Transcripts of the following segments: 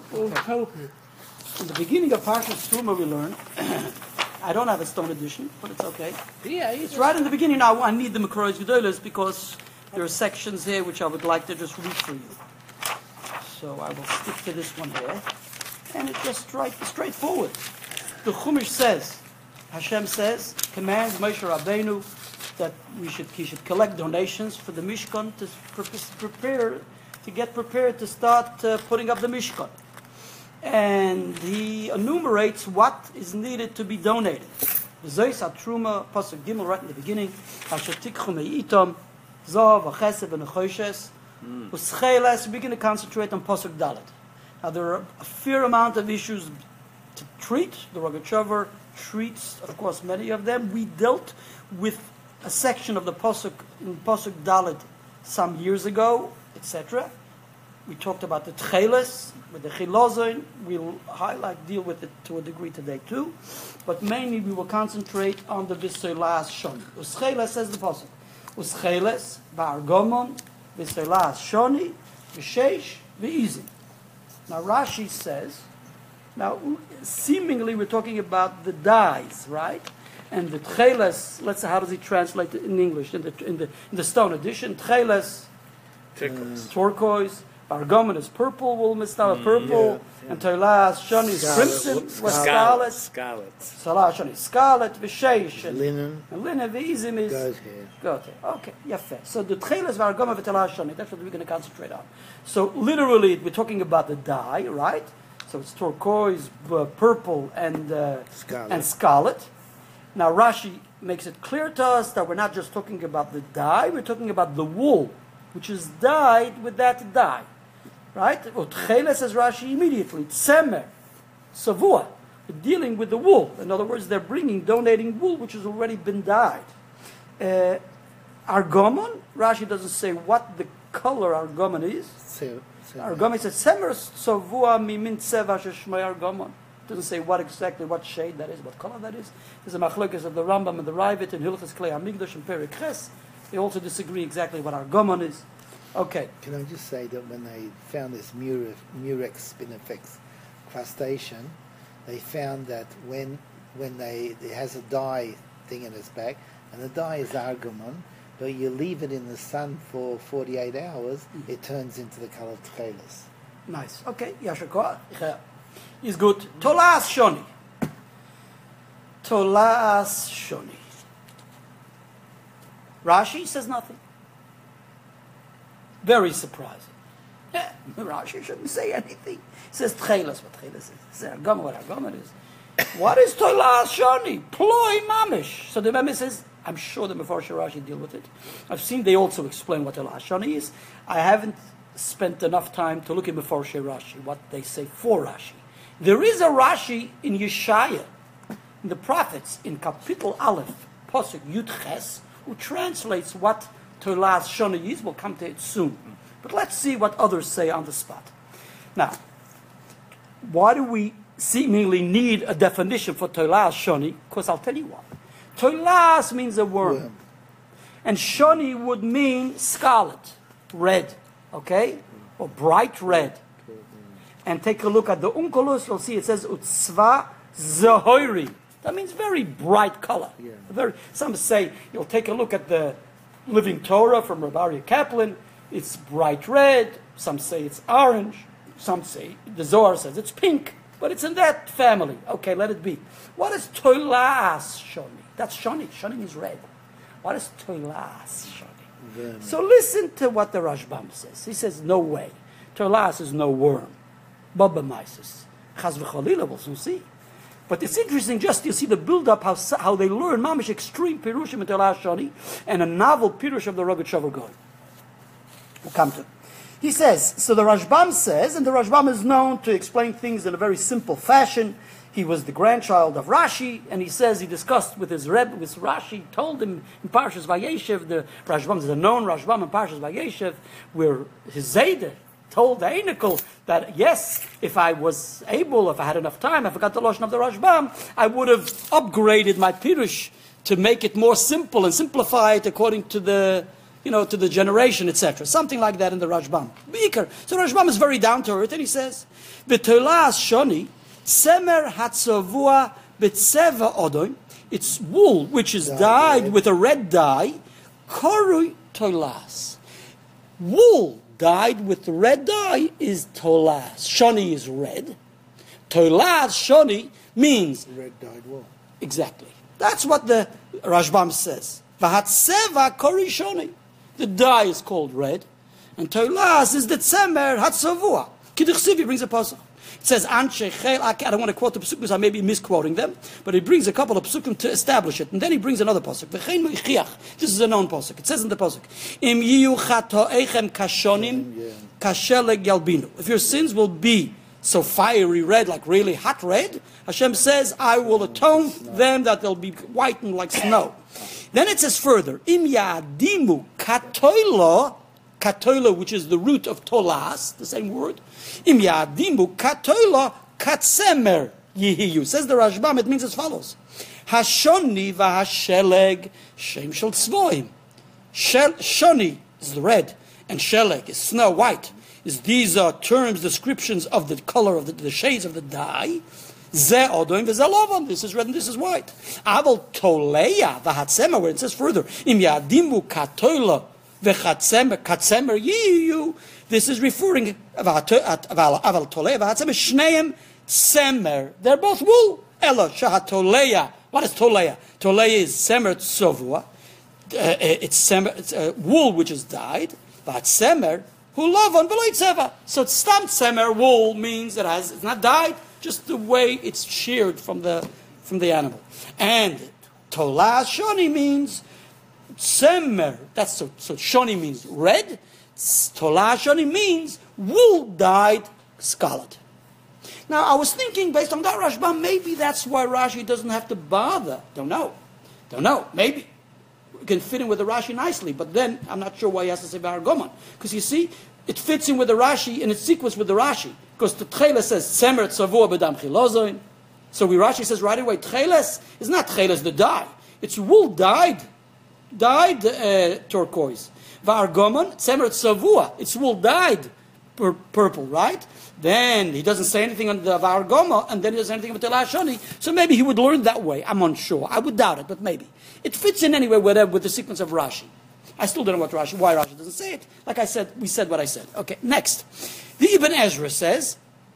Okay. In the beginning of Parshas Truma, we learn. I don't have a stone edition, but it's okay. Yeah, It's right in the beginning. Now I need the Makrois Gedolos because there are sections here which I would like to just read for you. So I will stick to this one here, and it's just straightforward. The Chumash says, Hashem says, commands Moshe Rabbeinu that he should collect donations for the Mishkan to get prepared to start putting up the Mishkan. And he enumerates what is needed to be donated. V'zois ha-truma, pasuk gimel, right in the beginning, asher tikchu me'itom, zav, v'chesed, v'nechoshes, v'scheles. We're going to concentrate on pasuk dalet. Now there are a fair amount of issues to treat. The Rogatchover treats, of course, many of them. We dealt with a section of the pasuk in pasuk dalet some years ago, etc. We talked about the tcheles, with the chilozon. We'll deal with it to a degree today too. But mainly we will concentrate on the V'solas Shoni. Uscheles says the pasuk. Uscheles ba'argomon, V'solas Shoni, V'sheish, V'izim. Now Rashi says, now seemingly we're talking about the dyes, right? And the tcheles, let's say, how does he translate it in English? In the stone edition, tcheles, turquoise. Argomon is purple, wool mistala purple, and Tolas Shoni is crimson, scarlet. Salah Shoni is scarlet, V'sheish, and linen, V'izim is goat hair. Okay, yafe. So the Tcheles V'argomon V'Tolas Shoni, that's what we're going to concentrate on. So literally, we're talking about the dye, right? So it's turquoise, purple, and scarlet. Now Rashi makes it clear to us that we're not just talking about the dye, we're talking about the wool, which is dyed with that dye. Right? Utchele says Rashi immediately. Tsemer, savua, dealing with the wool. In other words, they're donating wool which has already been dyed. Argomon, Rashi doesn't say what the color argomon is. Argomon says Tsemer savua mimin tseva sheshmei argomon. Doesn't say what shade that is, what color that is. There's a machlokes of the Rambam and the Ravid and Hilchos Klei Hamikdash and Perek Ches. They also disagree exactly what argomon is. Okay. Can I just say that when they found this Murex spinifex crustacean, they found that when it has a dye thing in its back, and the dye is argomon, but you leave it in the sun for 48 hours, it turns into the color of tcheles. Nice. Okay. Yashar is good. Tolas Shoni. Tolas Shoni. Rashi says nothing. Very surprising. Yeah, Rashi shouldn't say anything. He says tcheles, what tcheles is. He says argomon, what argomon is. What is tolas shoni? Ploi mamish. So the Rebbe says, I'm sure the Mefarshei Rashi deal with it. I've seen they also explain what tolas shoni is. I haven't spent enough time to look at Mefarshei Rashi, what they say for Rashi. There is a Rashi in Yeshaya, in the prophets, in Kapitel Aleph, Pasuk Yud Ches, who translates what Tolas Shoni is. We'll come to it soon. But let's see what others say on the spot. Now, why do we seemingly need a definition for Tolas Shoni? Because I'll tell you why. Tolas means a worm. And Shoni would mean scarlet, red, okay? Or bright red. And take a look at the Onkelos, you'll see it says Utzva Zahoiri. That means very bright color. Yeah. Some say, you'll take a look at the Living Torah from Rabbi Aryeh Kaplan, it's bright red, some say it's orange, some say, the Zohar says it's pink, but it's in that family. Okay, let it be. What is Tolas Shoni? That's Shoni. Shoni is red. What is Tolas Shoni? So listen to what the Rashbam says. He says, no way. Tolas is no worm. Baba Mises. Chaz v'chalila, we'll soon see. But it's interesting just to see the build-up, how they learn mamish extreme pirushim in Tolas Shoni and a novel pirush of the Rogatchover Gaon. We'll come to it. He says, so the Rashbam says, and the Rashbam is known to explain things in a very simple fashion. He was the grandchild of Rashi, and he says he discussed with his Rebbe, with Rashi, told him in Parshas Vayeshev, the Rashbam is a known Rashbam in Parshas Vayeshev, where his Zayde told the Einikel that yes, if I was able, if I had enough time, I forgot the Lashon of the Rashbam, I would have upgraded my Pirush to make it more simple and simplify it according to the to the generation, etc. Something like that in the Rashbam. Beaker. So Rashbam is very down to earth, and he says, "B'tolas shoni semer hatzavua b'tzeva odon." It's wool which is dyed with a red dye. Korui tolas. Wool dyed with the red dye is tolas. Shoni is red. Tolas shoni means red dyed wool. Exactly. That's what the Rashbam says. Vahatseva kori shoni. The dye is called red, and tolas is the tzemer hatzavua. Kidduch Sivi brings a pasuk. It says Anshe Chel. I don't want to quote the pasuk because I may be misquoting them, but he brings a couple of pasukim to establish it, and then he brings another pasuk. V'chein moichiach. This is a known pasuk. It says in the pasuk, Im yiyu chatoechem kashonim kasheleg yalbinu. If your sins will be so fiery red, like really hot red, Hashem says, I will atone them that they'll be whitened like snow. Then it says further, Im yadimu katoilo, katoilo, which is the root of tolas, the same word. Im yadimu katoilo katsemer yihiyu. Says the Rashbam, it means as follows. Hashoni v'hasheleg shem shel tzvoim. Shoni is the red, and sheleg is snow white. These are terms, descriptions of the color of the shades of the dye. Ze odom v'zelovam. This is red and this is white. Aval toleya v'hatzemer, where it says further, im yadimu katoila v'chatzemer katzemer yiyu. This is referring aval toleya v'hatzemer shneim tzemer. They're both wool. Ella shahatoleya. What is toleya? Toleya is semer tzovua. It's wool which is dyed. V'hatzemer who love on below. So stam tzemer wool means it's not dyed, just the way it's sheared from the animal. And tolas shoni means tzemer. That's so shoni means red. Tolas shoni means wool dyed scarlet. Now I was thinking, based on that Rashbam, maybe that's why Rashi doesn't have to bother. Don't know. Maybe it can fit in with the Rashi nicely, but then I'm not sure why he has to say Bar Goman, because you see, it fits in with the Rashi in its sequence with the Rashi, because the Tcheles says Tzemer Tzavua B'dam Chilozoin. So Rashi says right away, Tcheles is not Tcheles the dye; it's wool dyed turquoise. Var Goman Tzemer Tzavua, it's wool dyed purple, right? Then he doesn't say anything on the Var Goma, and then he doesn't say anything about the Lashoni. So maybe he would learn that way. I'm unsure. I would doubt it, but maybe it fits in anyway with the sequence of Rashi. I still don't know why Rashi doesn't say it. Like I said, we said what I said. Okay, next. The Ibn Ezra says,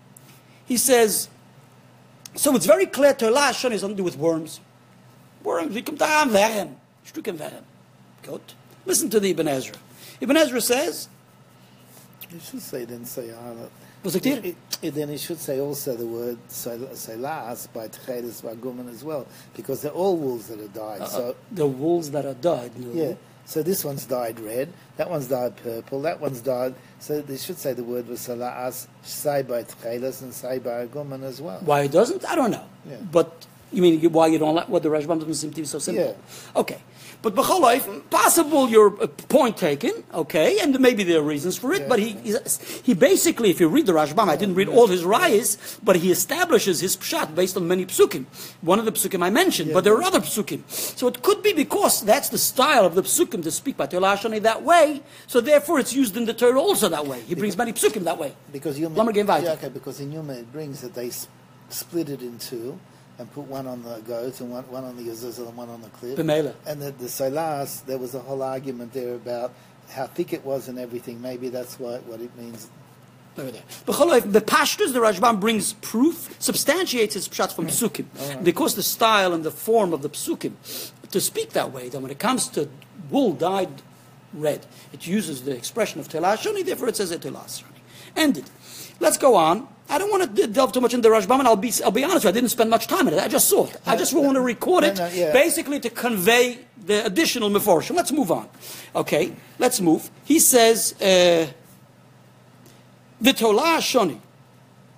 so it's very clear to Lashon has something to do with worms. Worms, we come down, Vehem. Shtuken Vehem. Good. Listen to the Ibn Ezra. Ibn Ezra says, you should say, then say, then he should say also the word selas by Tcheles Vaguman as well, because they're all wools that are dyed. So the wools that are dyed. Yeah. So this one's dyed red, that one's dyed purple, that one's dyed. So they should say the word was salas, say by Tcheles and say by Vaguman as well. Why it doesn't? I don't know. Yeah. But you mean why you don't like what the Rashbam doesn't seem to be so simple? Yeah. Okay. But b'chol, possible your point taken, okay, and maybe there are reasons for it, but he basically, if you read the Rashbam, I didn't read all his rayas, but he establishes his pshat based on many psukim. One of the psukim I mentioned, but there are other psukim. So it could be because that's the style of the psukim to speak by Torah Shani that way, so therefore it's used in the Torah also that way. He brings many psukim that way. Because because in Yuma it brings that they split it in two, and put one on the goat and one on the Azazel and one on the cliff. B'meila. And the Solas, there was a whole argument there about how thick it was and everything. Maybe that's what it means. The Pashtus, the Rashbam brings proof, substantiates his pshat from psukim. Right. Because the style and the form of the psukim, to speak that way, that when it comes to wool dyed red, it uses the expression of Telah Shoni, therefore it says Telah Shoni. Ended. Let's go on. I don't want to delve too much into the Rashbam, and I'll be honest with you, I didn't spend much time on it. I just saw it. I just want to record it, basically to convey the additional meforshim. Let's move on. Okay, let's move. He says, the Tolah Shoni.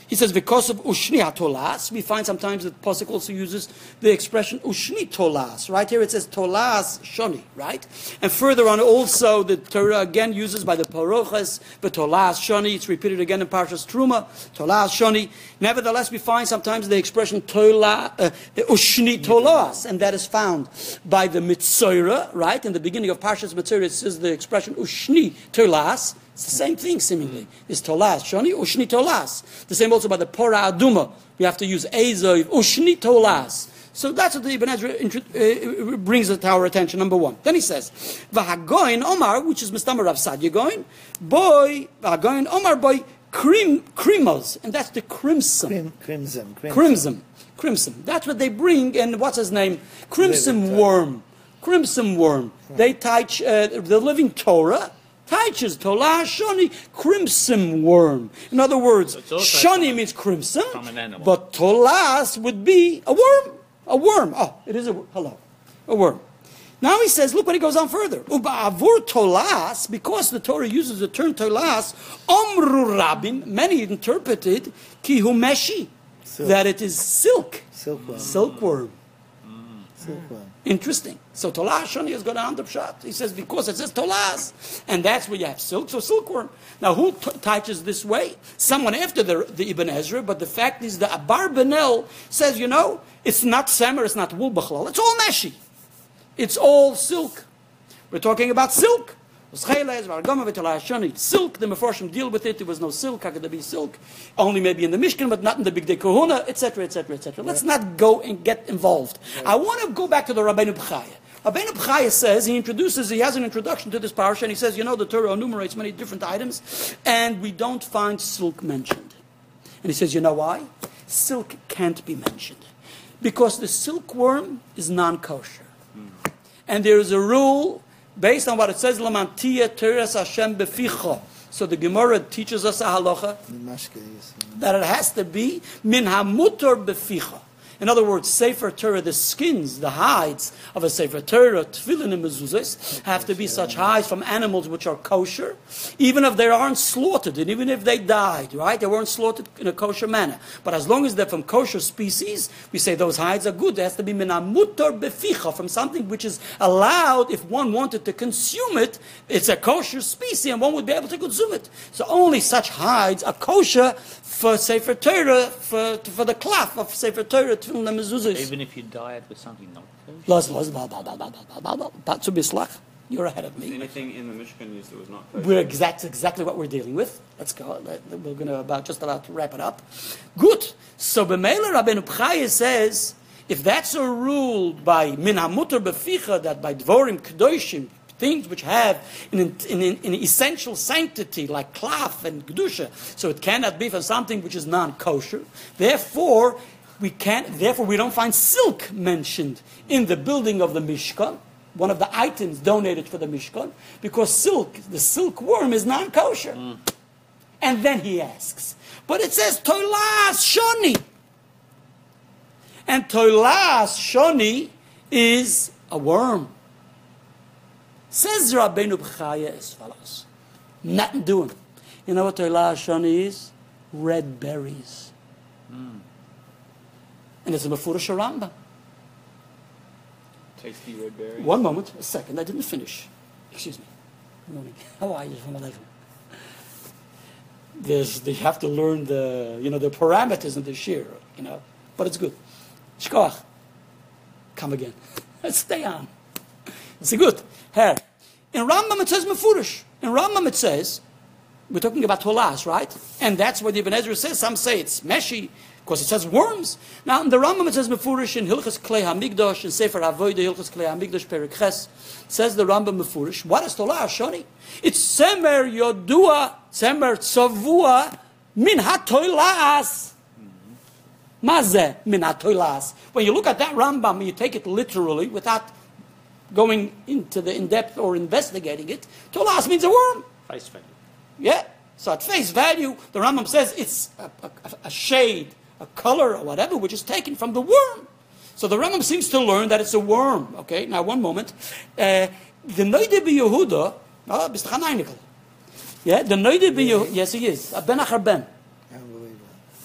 He says, because of ushni hatolas, we find sometimes that Pasuk also uses the expression ushni tolas. Right here it says tolas shoni, right? And further on also the Torah again uses by the paroches, but tolas shoni, it's repeated again in Parshas Truma, tolas shoni. Nevertheless, we find sometimes the expression ushni tolas, and that is found by the Mitzorah, right? In the beginning of Parshas Mitzorah, it says the expression ushni tolas. It's the same thing, seemingly. It's tolas, shoni, ushni tolas. The same also by the Pora Aduma. We have to use ezov, ushni tolas. So that's what the Ibn Ezra brings it to our attention, number one. Then he says, V'hagoin Omar, which is Mistamar Rav Sadia going, boy, V'hagoin Omar boy, krimos, and that's the crimson. Crimson. That's what they bring, and what's his name? Crimson worm. They teach the living Torah, teaches Tolah Shoni, crimson worm. In other words, Shoni means crimson, but Tolas would be a worm. A worm. Oh, it is a worm. Now he says, look what he goes on further. Uba'avur Tolas, because the Torah uses the term Tolas, Omru Rabin, many interpreted Kihu Meshi, that it is silkworm. Silkworm. Interesting. So Tolas Shoni is going to hand up shot. He says because it says Tolas, and that's where you have silk, so silkworm. Now who teaches this way? Someone after the Ibn Ezra, but the fact is the Abarbanel says, it's not semer, it's not wool b'chlal, it's all meshi. It's all silk. We're talking about silk. Silk, the Mefarshim deal with it. There was no silk. How could there be silk? Only maybe in the Mishkan, but not in the Big Day Kahuna, etc., etc., etc. Let's not go and get involved. I want to go back to the Rabbeinu B'chaya. Rabbeinu B'chaya says, he has an introduction to this parsha, and he says, the Torah enumerates many different items, and we don't find silk mentioned. And he says, you know why? Silk can't be mentioned. Because the silkworm is non-kosher. And there is a rule based on what it says, Lamantia Teres Hashem Beficha. So the Gemara teaches us a halacha that it has to be min hamutor beficha. In other words, Sefer Torah, the skins, the hides of a Sefer Torah, tefillin and mezuzahs, have to be such hides from animals which are kosher, even if they aren't slaughtered, and even if they died, right? They weren't slaughtered in a kosher manner. But as long as they're from kosher species, we say those hides are good. There has to be minamutor beficha, from something which is allowed if one wanted to consume it. It's a kosher species, and one would be able to consume it. So only such hides are kosher for Sefer Torah, for the cloth of Sefer Torah, even if you dye it with something not kosher? You're ahead of me. Anything in the Mishkan use that was not kosher? That's exactly what we're dealing with. Let's go. We're going to just about to wrap it up. Good. So B'meila Rabbeinu B'chaya says, if that's a rule by Min HaMutar B'ficha, that by Dvorim Kedoshim, things which have an essential sanctity like klaf and kedusha, so it cannot be from something which is non-kosher. Therefore, we don't find silk mentioned in the building of the Mishkan, one of the items donated for the Mishkan, because the silkworm is non-kosher. And then he asks, but it says Tolas Shoni, and Tolas Shoni is a worm. Says Rabbeinu B'chaya as follows. Nothing doing. You know what Tolah Shoni is? Red berries. And it's a Mefurish Rambam. Tasty red berries. One moment, a second, I didn't finish. Excuse me. Good morning. How are you? They have to learn the parameters of the shir, but it's good. Shkoach. Come again. Stay on. It's good. Here. In Rambam it says Mefurish. In Rambam it says, we're talking about Tolas, right? And that's what Ibn Ezra says. Some say it's Meshi, because it says worms. Now in the Rambam it says Mefurish in Hilchas Klei HaMikdash, in Sefer Avodah Hilchas Klei HaMikdash Perek Ches, says the Rambam Mefurish. What is Tolah Shoni? It's Semer Yodua, Semer Tzavua, Min HaTolas. Mazeh Min HaTolas. When you look at that Rambam, you take it literally, without going into the in-depth or investigating it, Tolas means a worm. Face value. Yeah. So at face value, the Rambam says it's a shade, a color, or whatever, which is taken from the worm. So the Rambam seems to learn that it's a worm. Okay, now one moment. The Noide B'Yehuda, bist du Chanaynikel? Yeah, the Noide B'Yehuda, yes he is. Ben Achar Ben. Unbelievable.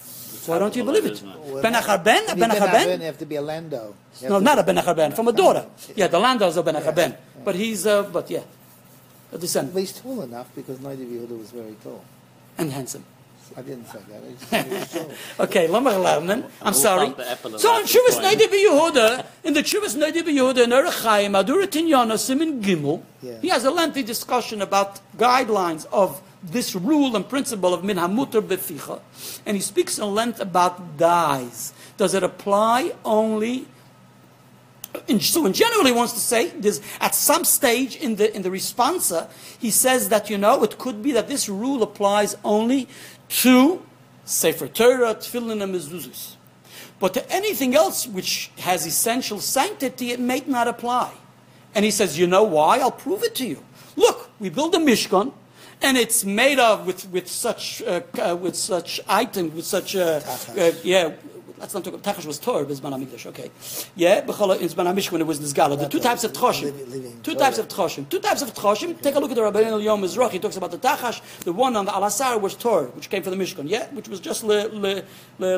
Why don't you believe it? Well, Ben Achar Ben? when Ben you Achar Ben? You have to be a lando. You No, have not to- a Ben Achar Ben, from a daughter. Yeah, the Landau is a Ben Achar Ben. Yeah. But he's, but yeah, a descendant. But he's tall enough because Noda Yehuda was very tall. And handsome. I didn't say that. He's tall. Okay, Lamar Lernen. I'm We'll sorry. stop the apple So in and Shuvas apple Noda Yehuda, in the Shuvas Noda Yehuda, in Orach Chaim, Adura Tinyana, Simin Gimel, Yeah. he has a lengthy discussion about guidelines of this rule and principle of Min HaMutar Beficha, and he speaks in length about dyes. Does it apply only? So in general, he wants to say this at some stage in the responsa, he says that it could be that this rule applies only to Sefer Torah, Tefillin, and Mezuzos. But to anything else which has essential sanctity, it may not apply. And he says, you know why? I'll prove it to you. Look, we build a Mishkan, and it's made of with such items, with such Let's not talk about Tachash was Torah, but Zman HaMikdash, okay. Yeah, B'chala, in Zman HaMishkan, when it was Nizgala. The two types of Tchoshim. Two types of Tchoshim. Take a look at the Rabbeinu Yom Mizrach. He talks about the Tachash. The one on the Alasar was Torah, which came from the Mishkan, yeah? Which was just L'Shaita.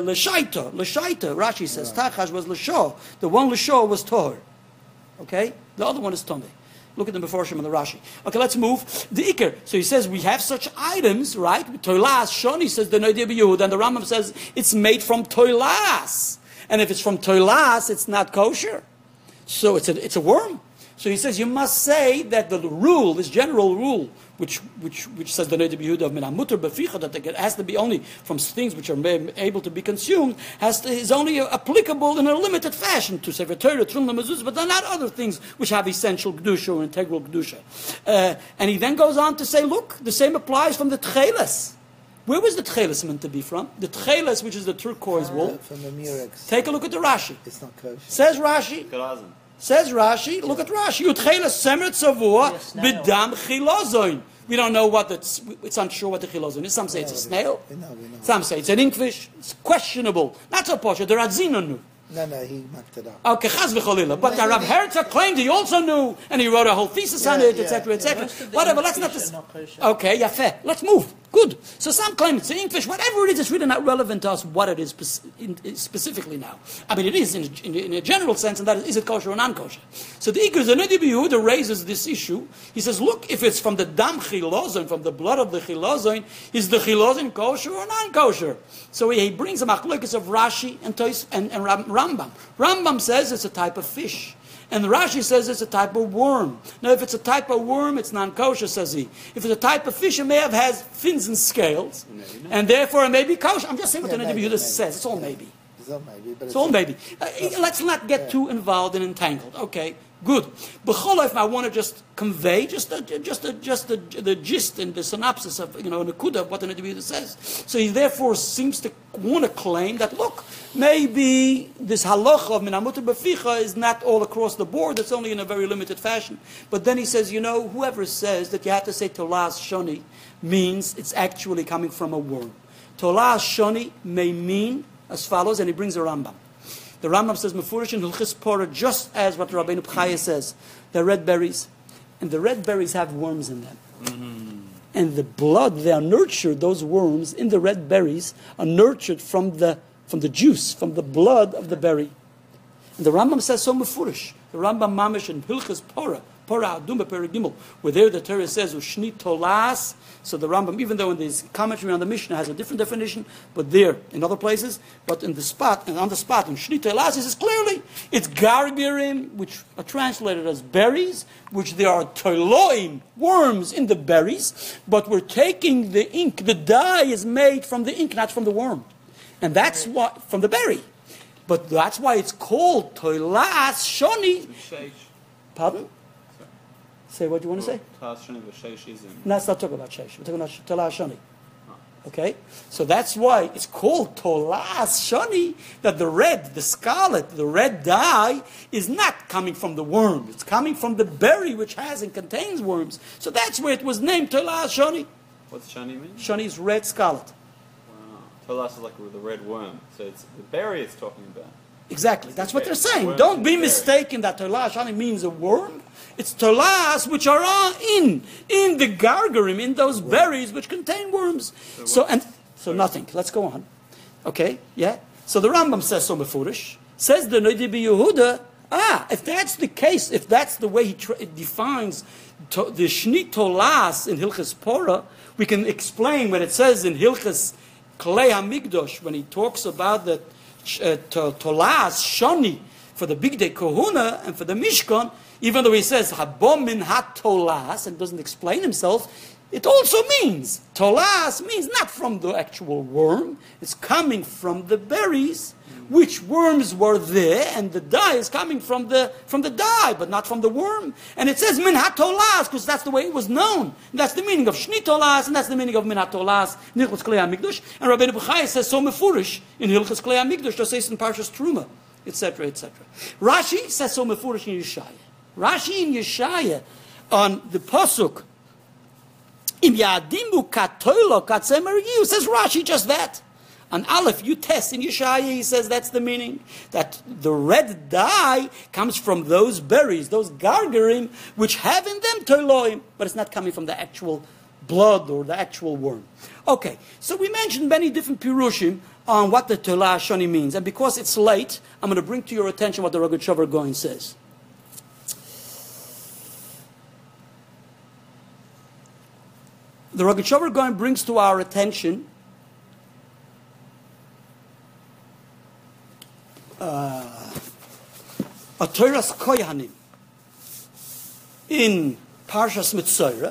Rashi says, Tachash was L'Shah. The one L'Shah was Torah. Okay? The other one is Tomei. Look at the Meforshim and the Rashi. Okay, let's move. The Iker. So he says we have such items, right? Toilas, Shoni says the Noda Yehuda, and the Rambam says it's made from Toilas. And if it's from Toilas, it's not kosher. So it's a worm. So he says you must say that the rule, this general rule, which says the Noda Yehuda of Min HaMutar Beficha, that it has to be only from things which are able to be consumed, is only applicable in a limited fashion to Sefer Torah, Tefillin, Mezuzos, but they're not other things which have essential kedusha or integral kedusha. And he then goes on to say, look, the same applies from the Tcheles. Where was the Tcheles meant to be from? The Tcheles, which is the turquoise wool. From the Murex. Take a look at the Rashi. It's not kosher. Says Rashi. Galazim. Says Rashi, look at Rashi. Utcheles semer tzavua b'dam chilozoin. We don't know what it's unsure what the chilozoin is. Some say it's a snail. We know. Some say it's an inkfish. It's questionable. Not so posh. The Radzina knew. No, he mucked it up. Okay, chaz v'cholila. But Rav Herzog claimed he also knew, and he wrote a whole thesis on it, etc., etc. Whatever. Let's not. Okay, yafeh. Let's move. Good. So some claim it's an inkfish. Whatever it is, it's really not relevant to us what it is specifically now. I mean, it is in a general sense, and that is it kosher or non-kosher? So the Iker, the Noda Yehuda raises this issue. He says, look, if it's from the dam chilozon, from the blood of the chilozon, is the chilozon kosher or non-kosher? So he brings a machlokes of Rashi and Rambam. Rambam says it's a type of fish. And Rashi says it's a type of worm. Now, if it's a type of worm, it's non-kosher, says he. If it's a type of fish, it may have has fins and scales, and therefore it may be kosher. I'm just saying what the Noda Yehuda says. It's all maybe. It's all maybe. But It's all maybe. Let's not get too involved and entangled. Okay, good. B'chol I want to just convey the gist and the synopsis of an akuda of what the Noda Yehuda says. So he therefore seems to want to claim that look, maybe this halacha of Min HaMutar Beficha is not all across the board. It's only in a very limited fashion. But then he says, whoever says that you have to say Tolas Shoni means it's actually coming from a worm. Tolas Shoni may mean as follows, and he brings a Rambam. The Rambam says, Mefurish in Hilchis Porah, just as what Rabbeinu B'chaya says, they're red berries, and the red berries have worms in them. And the blood, they are nurtured, those worms in the red berries are nurtured from the juice, from the blood of the berry. And the Rambam says so Mefurish. The Rambam Mamish in Hilchis Porah, Porah Aduma Perigimel, where there the Torah says Ushni Tolas. So the Rambam, even though in this commentary on the Mishnah has a different definition, but there in other places, but on the spot in Ushni Tolas, he says clearly it's gargerim, which are translated as berries, which there are toiloim, worms in the berries, but we're taking the ink. The dye is made from the ink, not from the worm, and that's what from the berry. But that's why it's called Toilas Shoni. Pardon? Say what you want to say? No, let's not talk about Sheish. We're talking about Tolas Shoni. Okay? So that's why it's called Tolas Shoni, that the scarlet, the red dye is not coming from the worm. It's coming from the berry which has and contains worms. So that's where it was named Tolas Shoni. What's Shani mean? Shoni is red scarlet. Tolas is like the red worm. So it's the berry it's talking about. Exactly. That's what they're saying. Worms Don't in be the berry. mistaken that Tolas Shani means a worm. It's Tolas which are in the gargerim, in those berries which contain worms. So nothing. Let's go on. Okay, yeah? So the Rambam says so mefurish. Says the Noidi Yehuda, if that's the case, if that's the way he defines the Shni Tolas in Hilchas Porah, we can explain when it says in Hilchas Klei HaMikdosh, when he talks about the Tolas, Shoni, for the Bigdei Kohuna and for the Mishkan, even though he says Habom min ha-Tolas and doesn't explain himself, it also means, Tolas means not from the actual worm, it's coming from the berries, which worms were there, and the dye is coming from the dye, but not from the worm. And it says min ha-Tolas, because that's the way it was known. And that's the meaning of Shni Tolas, and that's the meaning of min ha-Tolas, in Hilchos Klei HaMikdosh. And Rabbeinu Bechai says so mefurish in Hilchos Klei HaMikdosh, just says in Parshas Truma, etc., etc. Rashi says so mefurish in Yeshaya. Rashi in Yeshaya, on the Pasuk, Im Yadimu Katoilo Katzemergiu, says Rashi just that. On Aleph, you test in Yeshaya, he says that's the meaning. That the red dye comes from those berries, those gargarim, which have in them toiloim, but it's not coming from the actual blood or the actual worm. Okay, so we mentioned many different pirushim on what the Tolah Shoni means. And because it's late, I'm going to bring to your attention what the Rogatchover Goin says. The Rogatchover Goin brings to our attention a Torah's Koyanim in Parshas Mitzorah.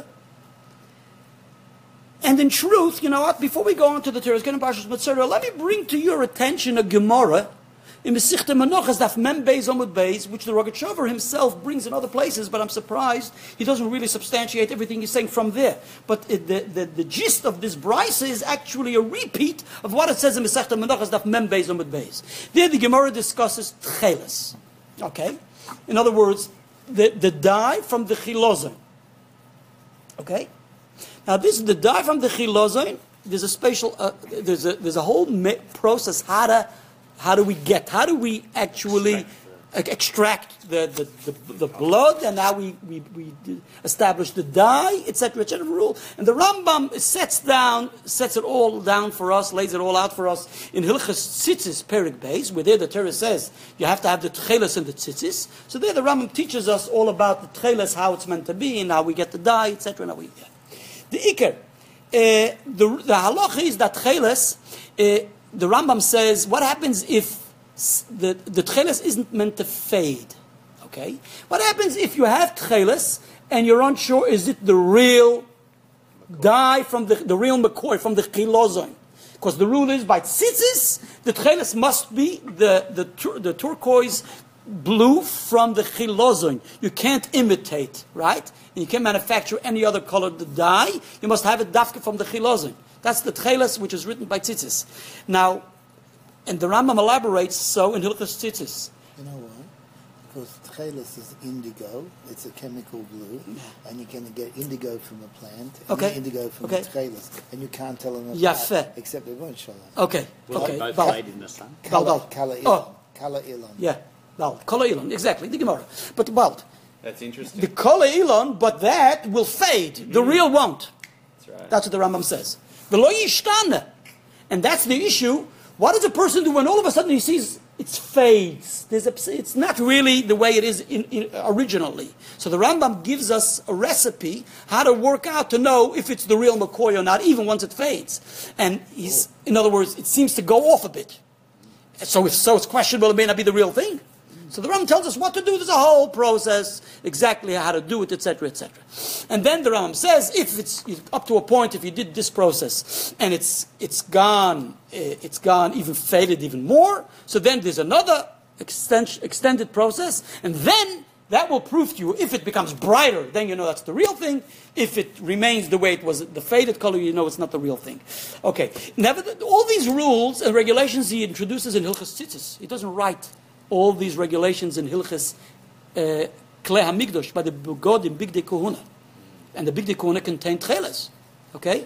And in truth, you know what, before we go on to the Torah's Koyanim Parshas Mitzorah, let me bring to your attention a Gemara in Mesichta Menachos Daf Mem Beis Amud Beis, which the Rogatchover himself brings in other places, but I'm surprised he doesn't really substantiate everything he's saying from there. But the gist of this brisa is actually a repeat of what it says in Mesichta Menachos Daf Mem Beis Amud Beis. There the Gemara discusses tcheles. Okay? In other words, the dye from the chilozon. Okay? Now this is the dye from the chilozon. There's a special, there's a whole process how do we actually extract the blood, and how we establish the dye, etc., etc. rule. And the Rambam sets it all down for us, lays it all out for us in Hilchas Tzitzis Perik Beis, where there the Torah says you have to have the tcheles and the tzitzis. So there the Rambam teaches us all about the tcheles, how it's meant to be, and how we get the dye, etc. And how we get the ikar. The halacha is that tcheles. The Rambam says, what happens if the tcheles isn't meant to fade? Okay? What happens if you have tcheles and you're unsure, is it the real dye from the real McCoy, from the chilozon? Because the rule is, by tzitzis, the tcheles must be the turquoise blue from the chilozon. You can't imitate, right? And you can't manufacture any other colored dye. You must have it dafka from the chilozon. That's the tcheles which is written by tzitzis. Now, and the Rambam elaborates so in Hilchas Tzitzis. You know why? Because tcheles is indigo. It's a chemical blue, and you're going to get indigo from the plant, and indigo from the tcheles, and you can't tell them apart except everyone shalom. Okay. Okay. Both fade in the sun. Kala ilan. Yeah. Well, Kala ilan, exactly, the Gemara. But that's interesting. The Kala ilan, but that will fade. The real won't. That's right. That's what the Rambam says. V'lo yishtana. And that's the issue. What does a person do when all of a sudden he sees it fades? It's not really the way it is originally. So the Rambam gives us a recipe how to work out to know if it's the real McCoy or not, even once it fades. And in other words, it seems to go off a bit. So it's questionable, it may not be the real thing. So the Rambam tells us what to do. There's a whole process, exactly how to do it, etc., etc. And then the Rambam says, if it's up to a point, if you did this process and it's gone even faded even more, so then there's another extended process, and then that will prove to you, if it becomes brighter, then you know that's the real thing. If it remains the way it was, the faded color, you know it's not the real thing. Okay, all these rules and regulations he introduces in Hilchas Tzitzis. He doesn't write all these regulations in Hilchas Klei HaMikdosh by the Begodim Bigdei Kohuna. And the Bigdei Kohuna contained tcheles. Okay?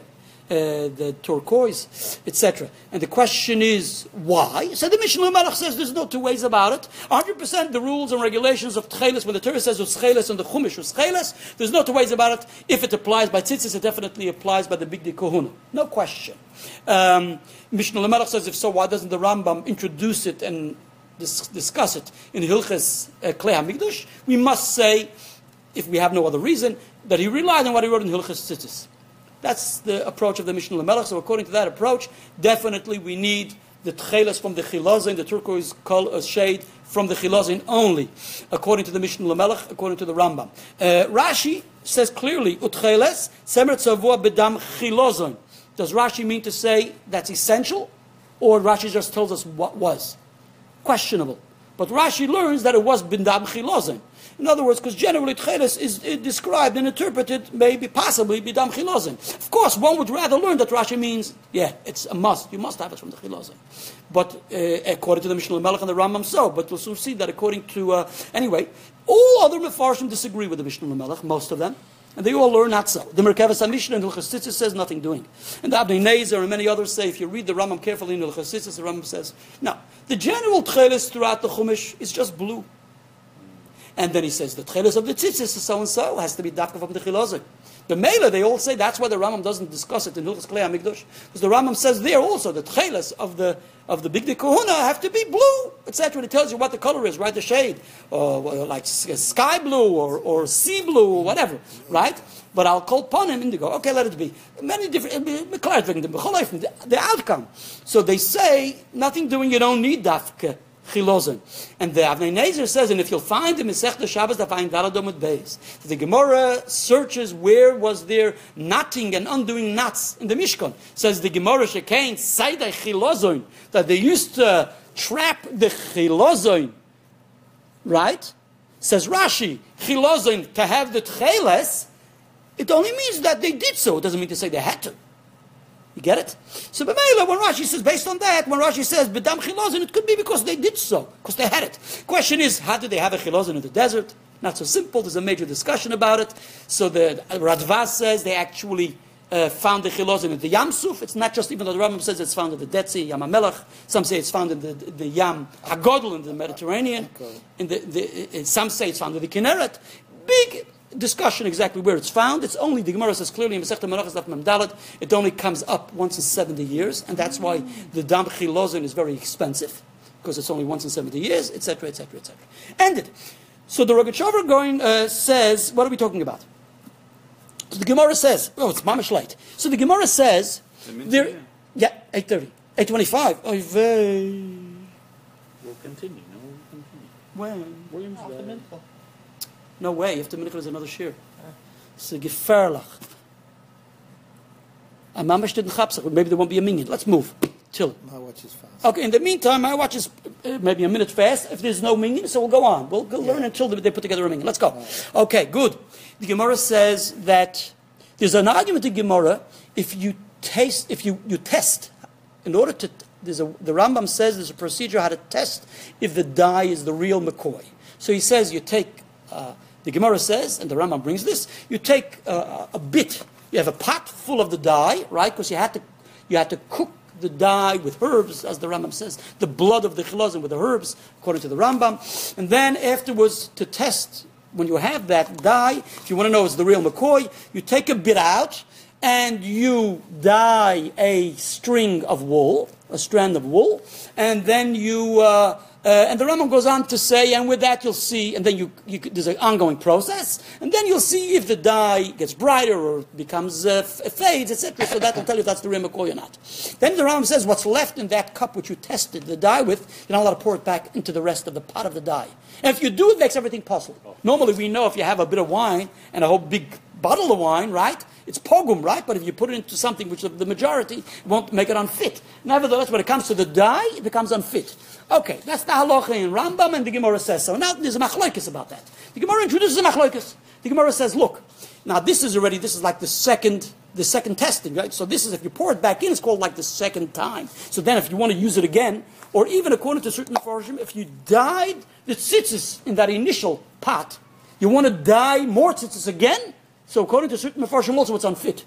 the turquoise, etc. And the question is, why? So the Mishnah Melech says there's no two ways about it. 100% the rules and regulations of Tcheles, when the Torah says Uscheles and the Chumash Uscheles, there's no two ways about it. If it applies by Tzitzis, it definitely applies by the Bigdei Kohuna. No question. Mishnah Melech says, if so, why doesn't the Rambam introduce it and discuss it in Hilches Klei HaMikdash? We must say, if we have no other reason, that he relied on what he wrote in Hilches Tzitzis. That's the approach of the Mishnah Melech. So according to that approach, definitely we need the tcheles from the chilazin, the turquoise shade from the chilazin only, according to the Mishnah Melech, according to the Rambam. Rashi says clearly, utcheles semer tzavua bedam chilazin. Does Rashi mean to say that's essential, or Rashi just tells us what was? Questionable. But Rashi learns that it was bedam chilazin. In other words, because generally Tcheles is described and interpreted, maybe, possibly, Bidam Chilazin. Of course, one would rather learn that Rashi means, yeah, it's a must. You must have it from the Chilazin. But according to the Mishnah Melech and the Rambam, so. But we'll soon see that according to, anyway, all other Mefarshim disagree with the Mishnah Melech, most of them. And they all learn not so. The Merkavas HaMishnah in Hilchos Tzitzis says nothing doing. And the Abnei Nezer and many others say, if you read the Rambam carefully in Hilchos Tzitzis, the Rambam says, no, the general Tcheles throughout the Chumash is just blue. And then he says, the tcheles of the tzitzis is so-and-so, has to be dafka from the chilazin. The Mela, they all say, that's why the Rambam doesn't discuss it in Hilchos Klei HaMikdash. Because the Rambam says there also, the tcheles of the Bigdei Kohuna have to be blue, etc. It tells you what the color is, right? The shade. Or like sky blue, or sea blue, or whatever, right? But I'll call upon him indigo. Okay, let it be. Many different, the outcome. So they say, nothing doing, you don't need dafka. Chilozin. And the Avnei Nezer says, and if you'll find the Masechta Shabbos, the find Daladom Beis. The Gemara searches where was there knotting and undoing knots in the Mishkan. Says the Gemara Shekain Saidai Chilozin, that they used to trap the Chilozin. Right? Says Rashi, Chilozin, to have the Tcheles, it only means that they did so. It doesn't mean to say they had to. You get it? So B'meila, when Rashi says, based on that, when Rashi says, B'dam chilazin, it could be because they did so, because they had it. Question is, how did they have a chilazin in the desert? Not so simple. There's a major discussion about it. So the Radva says they actually found the chilazin in the Yam Suf. It's not just, even though the Rambam says it's found in the Dead Sea, Yam HaMelech. Some say it's found in the Yam HaGodel in the Mediterranean. Some say it's found in the Kinneret. Big discussion exactly where it's found. It's only, the Gemara says clearly in Masechta Menachos Daf Mem Daled, it only comes up once in 70 years, and that's why the Dam Chilozin is very expensive, because it's only once in 70 years, etc., etc., etc. Ended. So the Rogatchover says, what are we talking about? So the Gemara says, oh, it's mamish late. So the Gemara says, there, yeah, 8:30, 8:25. We'll continue. No, we'll continue. When? Williams there. No way, after minute is another shir. It's a gefährlich. A mamash didn't chapsach, maybe there won't be a minyan. Let's move. Chill. My watch is fast. Okay, in the meantime, my watch is maybe a minute fast. If there's no minyan, so we'll go on. We'll learn until they put together a minyan. Let's go. Okay, good. The Gemara says that there's an argument in Gemara, if you test, in order to, the Rambam says there's a procedure how to test if the dye is the real McCoy. So he says you take, the Gemara says, and the Rambam brings this, you take a bit, you have a pot full of the dye, right? Because you had to cook the dye with herbs, as the Rambam says, the blood of the chilazim with the herbs, according to the Rambam. And then afterwards, to test, when you have that dye, if you want to know it's the real McCoy, you take a bit out, and you dye a strand of wool, and then you, and the Rambam goes on to say, and with that you'll see, and then there's an ongoing process, and then you'll see if the dye gets brighter or becomes fades, etc. So that will tell you if that's the real McCoy or not. Then the Rambam says, what's left in that cup which you tested the dye with, you're not allowed to pour it back into the rest of the pot of the dye. And if you do, it makes everything possible. Normally we know if you have a bit of wine and a whole big bottle of wine, right? It's pogum, right? But if you put it into something which the majority won't make it unfit. Nevertheless, when it comes to the dye, it becomes unfit. Okay, that's the halacha in Rambam, and the Gemara says so. Now there's a machlokes about that. The Gemara introduces a machlokes. The Gemara says, look, now this is like the second testing, right? So this is, if you pour it back in, it's called like the second time. So then if you want to use it again, or even according to certain Mefarshim, if you dyed the tzitzis in that initial pot, you want to dye more tzitzis again, so according to certain Mefarshim also it's unfit.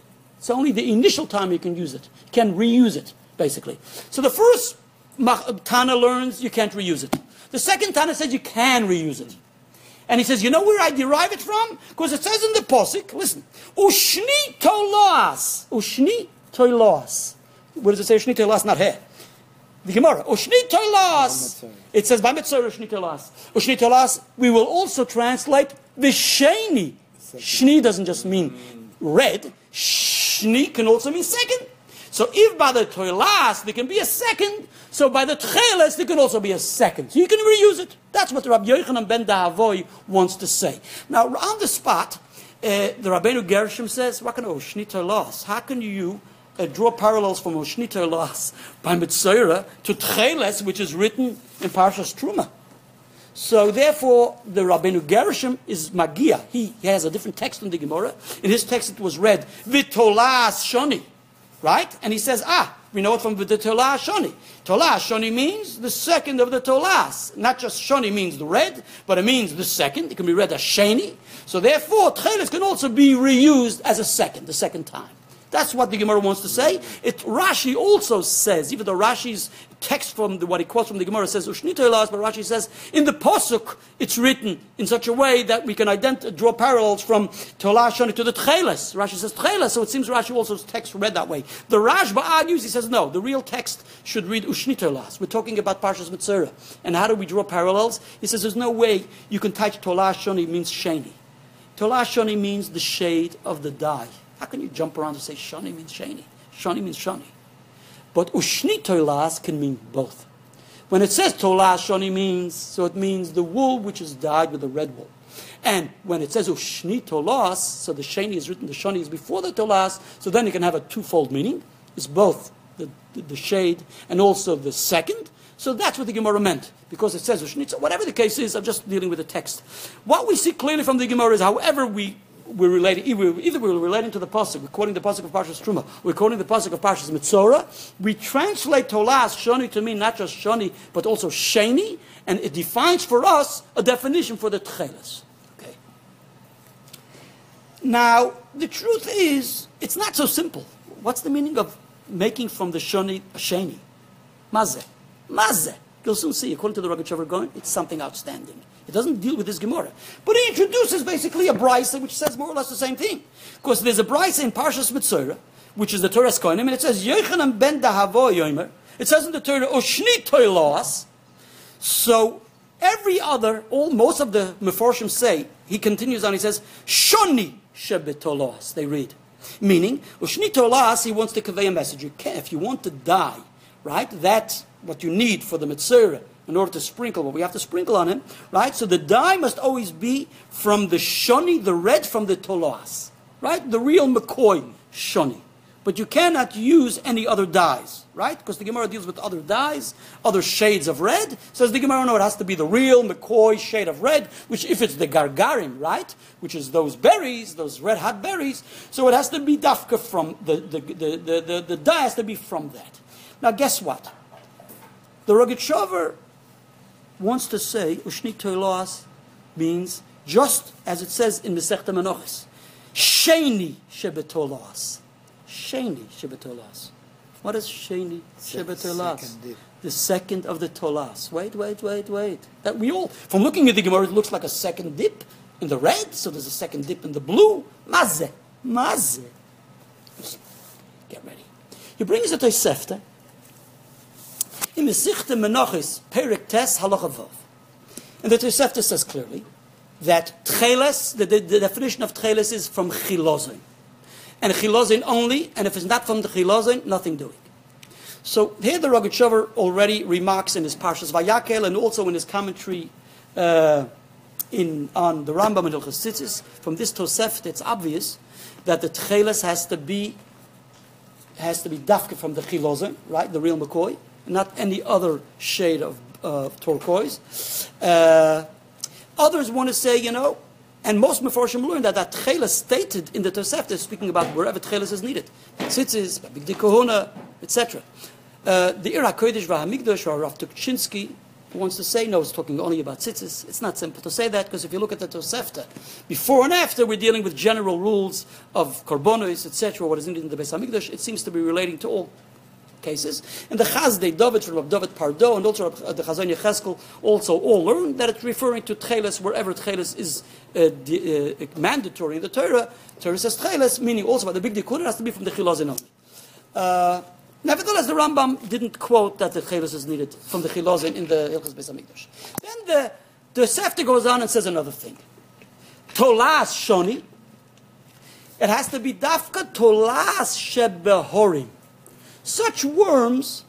It's only the initial time you can use it. You can reuse it, basically. So the first Tana learns you can't reuse it. The second Tana says you can reuse it. And he says, you know where I derive it from? Because it says in the Posik, listen, Ushni tolas. Ushni tolas. Where does it say Ushni tolas? Not here. The Gemara. Ushni tolas. It says, by Mitzvah Ushni tolas. Ushni tolas, we will also translate the Sheni. Shni doesn't just mean red. Shni can also mean second. So if by the tolas there can be a second, so by the tcheles there can also be a second. So you can reuse it. That's what Rabbi Yochanan ben Dahavoy wants to say. Now on the spot, the Rabbeinu Gershom says, "What can Oshni tolas? How can you draw parallels from Oshni tolas by Mitzvah to tcheles, which is written in Parshas Truma?" So therefore, the Rabbeinu Gershom is Magia. He has a different text in the Gemara. In his text it was read, V'tolas shoni. Right? And he says, we know it from the Tolah Shoni. Tolah Shoni means the second of the Tolas. Not just Shoni means the red, but it means the second. It can be read as Sheni. So therefore, Tcheles can also be reused as a second, the second time. That's what the Gemara wants to say. Rashi also says, even though Rashi's text from what he quotes from the Gemara says Ushni tolas, but Rashi says in the Posuk it's written in such a way that we can draw parallels from Tolah Shoni to the Tcheles. Rashi says Tcheles, so it seems Rashi also's text read that way. The Rashba argues, he says no, the real text should read Ushni tolas. We're talking about Parshas Mitzvah. And how do we draw parallels? He says there's no way you can touch Tolah Shoni means Sheni. Tolah Shoni means the shade of the dye. How can you jump around and say Shani means Shani? Shani means Shani. But Ushni tolas can mean both. When it says tolas, Shani means, so it means the wool which is dyed with the red wool. And when it says Ushni tolas, so the Shani is written, the Shani is before the tolas, so then it can have a twofold meaning. It's both the shade and also the second. So that's what the Gemara meant, because it says Ushni. So whatever the case is, I'm just dealing with the text. What we see clearly from the Gemara is, however we're relating, either we're relating to the pasuk, we're quoting the pasuk of Parshas Truma, we're quoting the pasuk of Parshas Mitzora. We translate Tolas Shoni to mean not just Shoni, but also Sheni, and it defines for us a definition for the Tcheles. Okay. Now the truth is, it's not so simple. What's the meaning of making from the Shoni a Sheni? Mazeh. You'll soon see. According to the Rogatchover Gaon, it's something outstanding. It doesn't deal with this Gemara. But he introduces basically a brisa which says more or less the same thing. Because there's a brisa in Parshas Mitzvah, which is the Torah's Kohanim, and it says, Yochanan ben Dahavoy Yomer. It says in the Torah, Oshni tolas. So most of the Meforshim say, he continues on, he says, Shoni shebetolas, they read. Meaning, Oshni tolas, he wants to convey a message. If you want to die, right, that's what you need for the Mitzvah, in order to sprinkle what we have to sprinkle on him, right? So the dye must always be from the shoni, the red from the tolas, right? The real McCoy shoni. But you cannot use any other dyes, right? Because the Gemara deals with other dyes, other shades of red. Says the Gemara, no, it has to be the real McCoy shade of red, which if it's the gargarim, right? Which is those berries, those red hot berries. So it has to be dafka from, the dye has to be from that. Now guess what? The Rogatchover wants to say Ushni tolas means just as it says in Masechta Menachos, Sheni shebetolas. Sheni shebetolas. What is Sheni shebetolas? The second of the tolas. Wait. That we all, from looking at the Gemara, it looks like a second dip in the red, so there's a second dip in the blue. Mazeh. Get ready. He brings a Tosefta. In Masechta Menachos, Perek Tes Halacha Vav. And the Tosefta says clearly that Tcheles, the definition of Tcheles is from Chilozin. And Chilozin only, and if it's not from the Chilozin, nothing doing. So here the Rogatchover already remarks in his Parshas Vayakel and also in his commentary on the Rambam and Hilchos Tzitzis. From this Tosefta, it's obvious that the Tcheles has to be dafka from the Chilozin, right, the real McCoy, not any other shade of turquoise. Others want to say, and most Meforshim learn that Tcheles stated in the Tosefta, speaking about wherever Tcheles is needed. Tzitzis, Bigdei Kohuna, etc. The Ir HaKodesh V'HaMikdash, or Rav Tukchinsky, who wants to say, no, it's talking only about tzitzis. It's not simple to say that, because if you look at the Tosefta, before and after, we're dealing with general rules of korbanos, etc., what is needed in the Beis HaMikdash. It seems to be relating to all cases. And the Chazdei David from David Pardo and also the Chazon Yecheskel also all learn that it's referring to tcheles wherever tcheles is mandatory in the Torah. Torah says tcheles, meaning also by the big dikudah has to be from the chilazin only. Nevertheless, the Rambam didn't quote that the tcheles is needed from the chilazin in the Hilchos Beis HaMikdash. Then the Sefta goes on and says another thing. Tolas shoni. It has to be dafka tolas shebehorim. Such worms,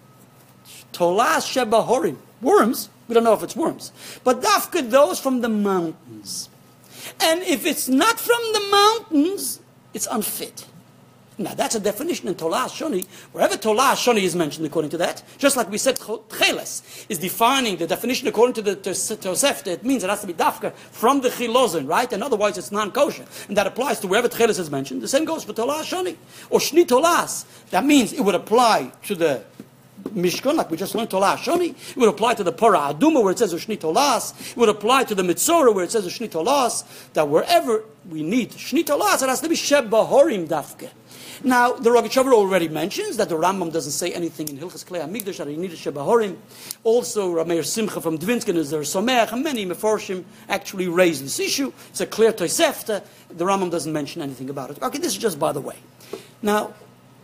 tolas shebahorim, worms, we don't know if it's worms, but dafka those from the mountains. And if it's not from the mountains, it's unfit. Now that's a definition in Tolas Shoni. Wherever Tolas Shoni is mentioned according to that, just like we said, Tcheles is defining the definition according to the Tosefta. It means it has to be dafka from the Chilozin, right? And otherwise it's non-kosher. And that applies to wherever Tcheles is mentioned. The same goes for Tolas Shoni. Or Shni Tolas. That means it would apply to the Mishkan, like we just learned Tolas Shoni. It would apply to the Parah Aduma where it says Shni Tolas. It would apply to the Mitzorah where it says Shni Tolas. That wherever we need Shni Tolas, it has to be Sheb Bahorim dafke. Now, the Rogatchover already mentions that the Rambam doesn't say anything in Hilchos Klei HaMikdash that he needed Shebahorim. Also, Rameir Simcha from Dvinskin is there Someach, and many Meforshim actually raised this issue. It's a clear Tosefta. The Rambam doesn't mention anything about it. Okay, this is just by the way. Now,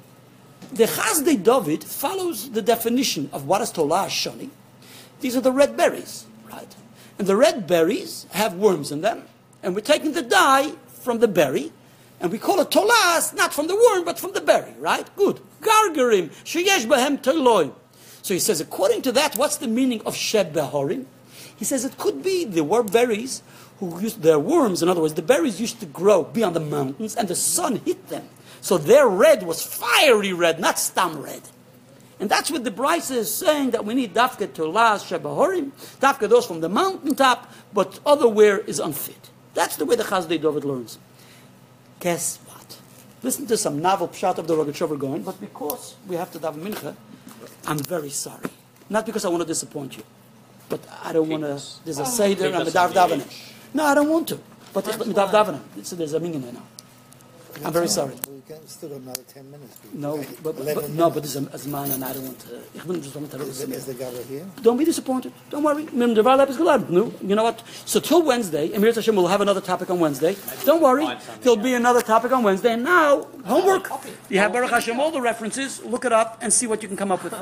the Chazdei David follows the definition of what is Tolas Shoni. These are the red berries, right? And the red berries have worms in them, and we're taking the dye from the berry, and we call it tolas, not from the worm, but from the berry, right? Good. Gargarim, sheyesh bahem teloim. So he says, according to that, what's the meaning of sheb behorim? He says it could be there were berries who used their worms. In other words, the berries used to grow beyond the mountains, and the sun hit them. So their red was fiery red, not stam red. And that's what the Brisa is saying, that we need dafka tolas sheb behorim, dafka those from the mountaintop, but otherwhere is unfit. That's the way the Chazdei David learns. Guess what? Listen to some novel pshat of the Rogatchover going, but because we have to daven mincha, I'm very sorry. Not because I want to disappoint you, but I don't want to. There's a seder and a davening. No, I don't want to. But davening. There's a minyan now. I'm very sorry. We can still have another 10 minutes. No, but this is mine, and I don't want to. Is the gather here? Don't be disappointed. Don't worry. You know what? So till Wednesday, Emir Hashem will have another topic on Wednesday. Don't worry. There'll be another topic on Wednesday. And now, homework. You have Baruch Hashem, all the references. Look it up and see what you can come up with. Are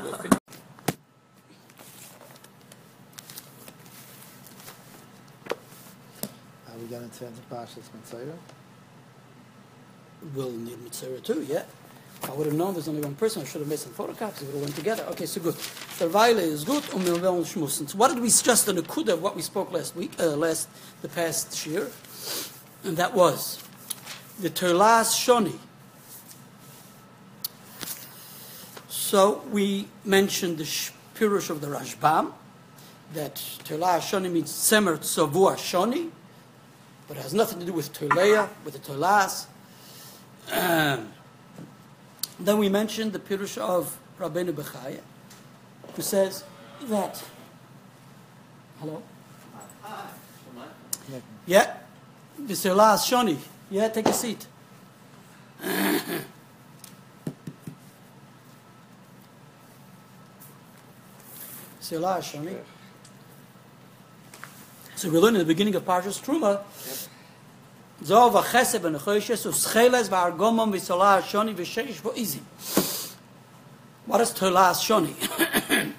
we going to turn to Parshas Mitzvah? We'll need Mitzvah too, yeah. If I would have known there's only one person, I should have made some photocopies. We would have went together. Okay, so good. The Vaile is good. What did we stress the Nakuda of what we spoke last week, the past year? And that was the Tolas Shoni. So we mentioned the Pirush of the Rashbam, that Tolas Shoni means Semer Tzavua Shoni, but it has nothing to do with Toleya, with the Tolas. Then we mentioned the Pirush of Rabbeinu Bechaya, who says that. Hello? Yeah? This is last Shoni. Yeah, take a seat. Selah Shoni. So we learned in the beginning of Parshas Truma. What is Tolas Shoni?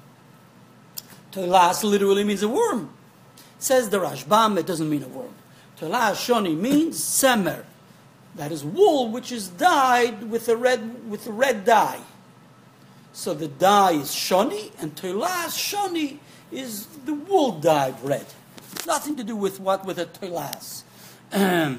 Tolas literally means a worm. Says the Rashbam, it doesn't mean a worm. Tolas Shoni means semer. That is wool which is dyed with a red dye. So the dye is Shoni, and Tolas Shoni is the wool dyed red. Nothing to do with a Tolas. Rabbeinu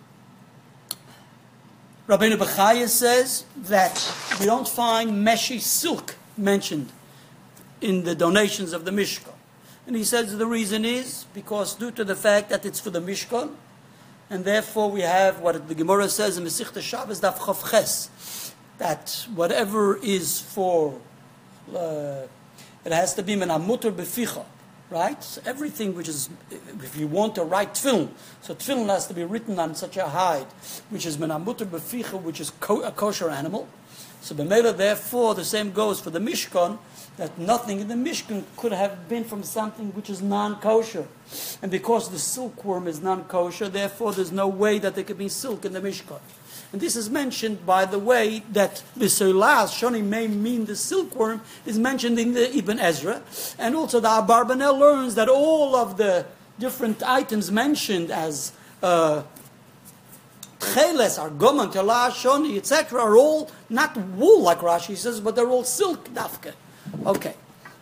Bechaya says that we don't find meshi silk mentioned in the donations of the Mishkan. And he says the reason is because due to the fact that it's for the Mishkan, and therefore we have what the Gemara says in Masechta Shabbos Daf Chav Ches, that whatever is for it has to be min hamuter beficha, right? So everything which is, if you want to write tefillin, so tefillin has to be written on such a hide, which is min hamuter beficha, which is a kosher animal. So b'meila, therefore, the same goes for the Mishkan, that nothing in the Mishkan could have been from something which is non-kosher. And because the silkworm is non-kosher, therefore there's no way that there could be silk in the Mishkan. And this is mentioned, by the way, that the Solas, Shoni may mean the silkworm, is mentioned in the Ibn Ezra. And also the Abarbanel learns that all of the different items mentioned as Tcheles, Argomon, Telah, Shoni, etc., are all not wool, like Rashi says, but they're all silk, dafka. Okay.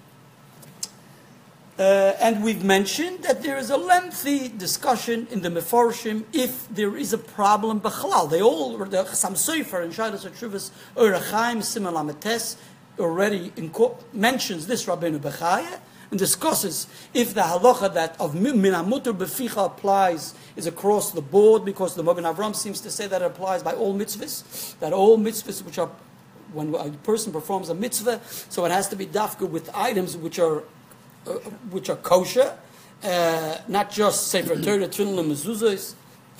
And we've mentioned that there is a lengthy discussion in the Meforshim if there is a problem b'chalal. They all, the Chassam Sofer and Shailas Atruvas Erechaim Siman Lametes already mentions this Rabbeinu Bechaya and discusses if the halacha that of min hamuter beficha applies is across the board, because the Magen Avram seems to say that it applies by all mitzvahs, that all mitzvahs which are, when a person performs a mitzvah, so it has to be dafka with items which are kosher, not just Sefer Torah, Tefillin, and Mezuzos.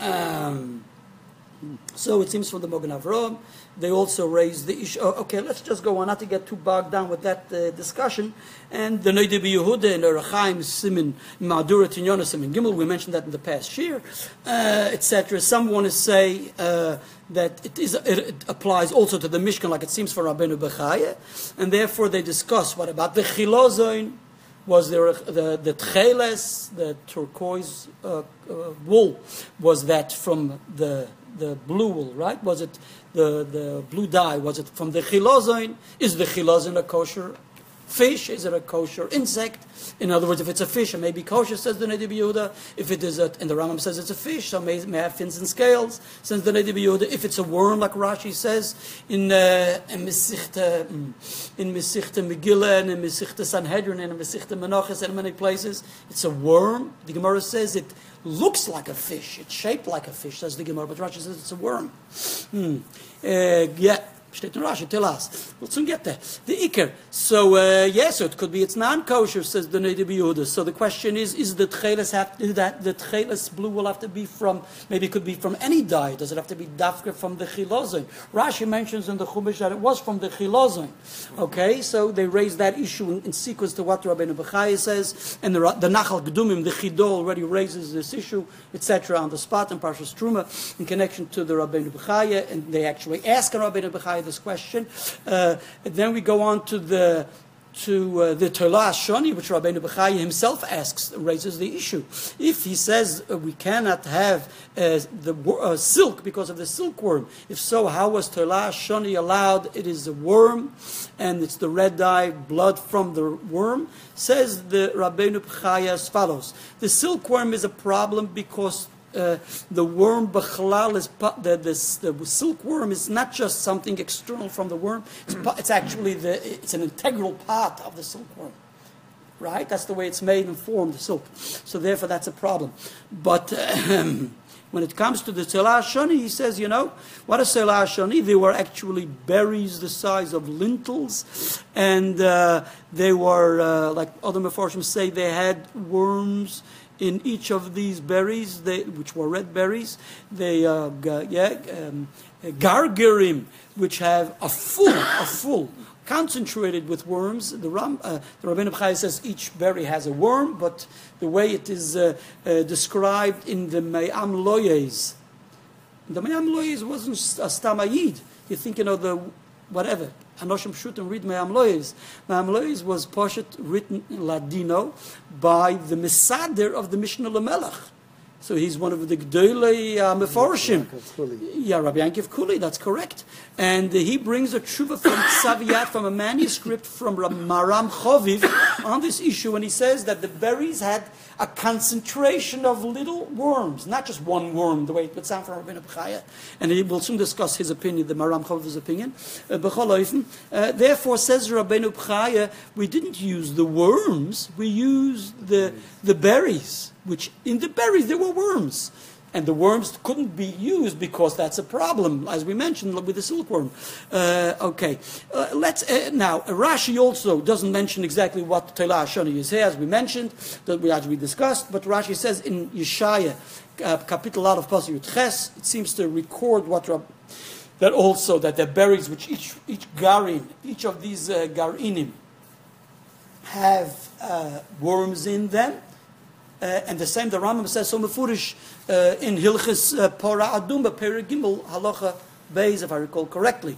So it seems from the Magen Avram, they also raise the issue. Okay, let's just go on, not to get too bogged down with that discussion. And the Noida B'Yehuda and the Rechaim Simin Ma'adura Tinyona Simin Gimel, we mentioned that in the past year, etc. Some want to say that it applies also to the Mishkan, like it seems for Rabbeinu Bechaya, and therefore they discuss what about the Chilozoin. Was there the tcheles, the turquoise wool? Was that from the blue wool, right? Was it the blue dye? Was it from the chilozoin? Is the chilozoin a kosher fish? Is it a kosher insect? In other words, if it's a fish, it may be kosher, says the Noida B'Yehuda. If it is and the Rambam says it's a fish, so it may have fins and scales, says the Noida B'Yehuda. If it's a worm, like Rashi says in Mesichta Megillah and in Mesichta Sanhedrin and in Mesichta Menachos and many places, it's a worm. The Gemara says it looks like a fish, it's shaped like a fish, says the Gemara, but Rashi says it's a worm. Steht in Rashi, tell us. We'll soon get there. The Iker. So, so it could be it's non-kosher, says the Noida B'Yehuda. So the question is the tcheles the tcheles blue will have to be from, maybe it could be from any dye. Does it have to be dafka from the chilozin? Rashi mentions in the Chumash that it was from the chilozin. Okay, so they raise that issue in sequence to what Rabbeinu Bechaya says, and the Nachal Gedumim, the Chidol, already raises this issue, etc., on the spot in Parshas Truma in connection to the Rabbeinu Bechaya, and they actually ask Rabbeinu Bechaya this question. Then we go on to the Tolah Shoni, which Rabbeinu Bechaya himself raises the issue. If he says we cannot have the silk because of the silkworm, if so, how was Tolah Shoni allowed? It is a worm, and it's the red dye, blood from the worm. Says the Rabbeinu Bechaya as follows: the silkworm is a problem because the worm b'chalal is the silkworm is not just something external from the worm. It's actually it's an integral part of the silkworm, right? That's the way it's made and formed, the silk. So therefore, that's a problem. But when it comes to the Selah Shoni, he says, what is Selah Shoni? They were actually berries the size of lintels, and they were like other Meforshim say, they had worms in each of these berries, which were red berries. They gargerim, which have a full concentrated with worms. The Rabbeinu Bechaya says each berry has a worm, but the way it is described in the Me'am Loyes, the Me'am Loyes wasn't a Stamayid. You think, the whatever. Anoshim Shutim read Me'am Loyes. Me'am Loyes was Poshet written in Ladino by the Mesader of the Mishnah Lamelech. So he's one of the Gdolei Meforshim. Yeah, Rabbi Yankiv Kuli, that's correct. And he brings a tshuva from Tzaviyat, from a manuscript from Maram Choviv on this issue, and he says that the berries had a concentration of little worms, not just one worm, the way it would sound from Rabbeinu Bechaya. And he will soon discuss his opinion, the Maram Choviv's opinion. Therefore, says Rabbeinu Bechaya, we didn't use the worms, we used the berries, which in the berries there were worms. And the worms couldn't be used because that's a problem, as we mentioned with the silkworm. Let's now. Rashi also doesn't mention exactly what Tolah Shani is here, as we mentioned, that we discussed. But Rashi says in Yeshaya, Kapitel Aleph Pasuk Yud Ches, it seems to record that the berries, which each garin, each of these garinim, have worms in them. And the same, the Rambam says so mefurish in Hilchis Pora Aduma Peri Gimel Halacha Beis, if I recall correctly.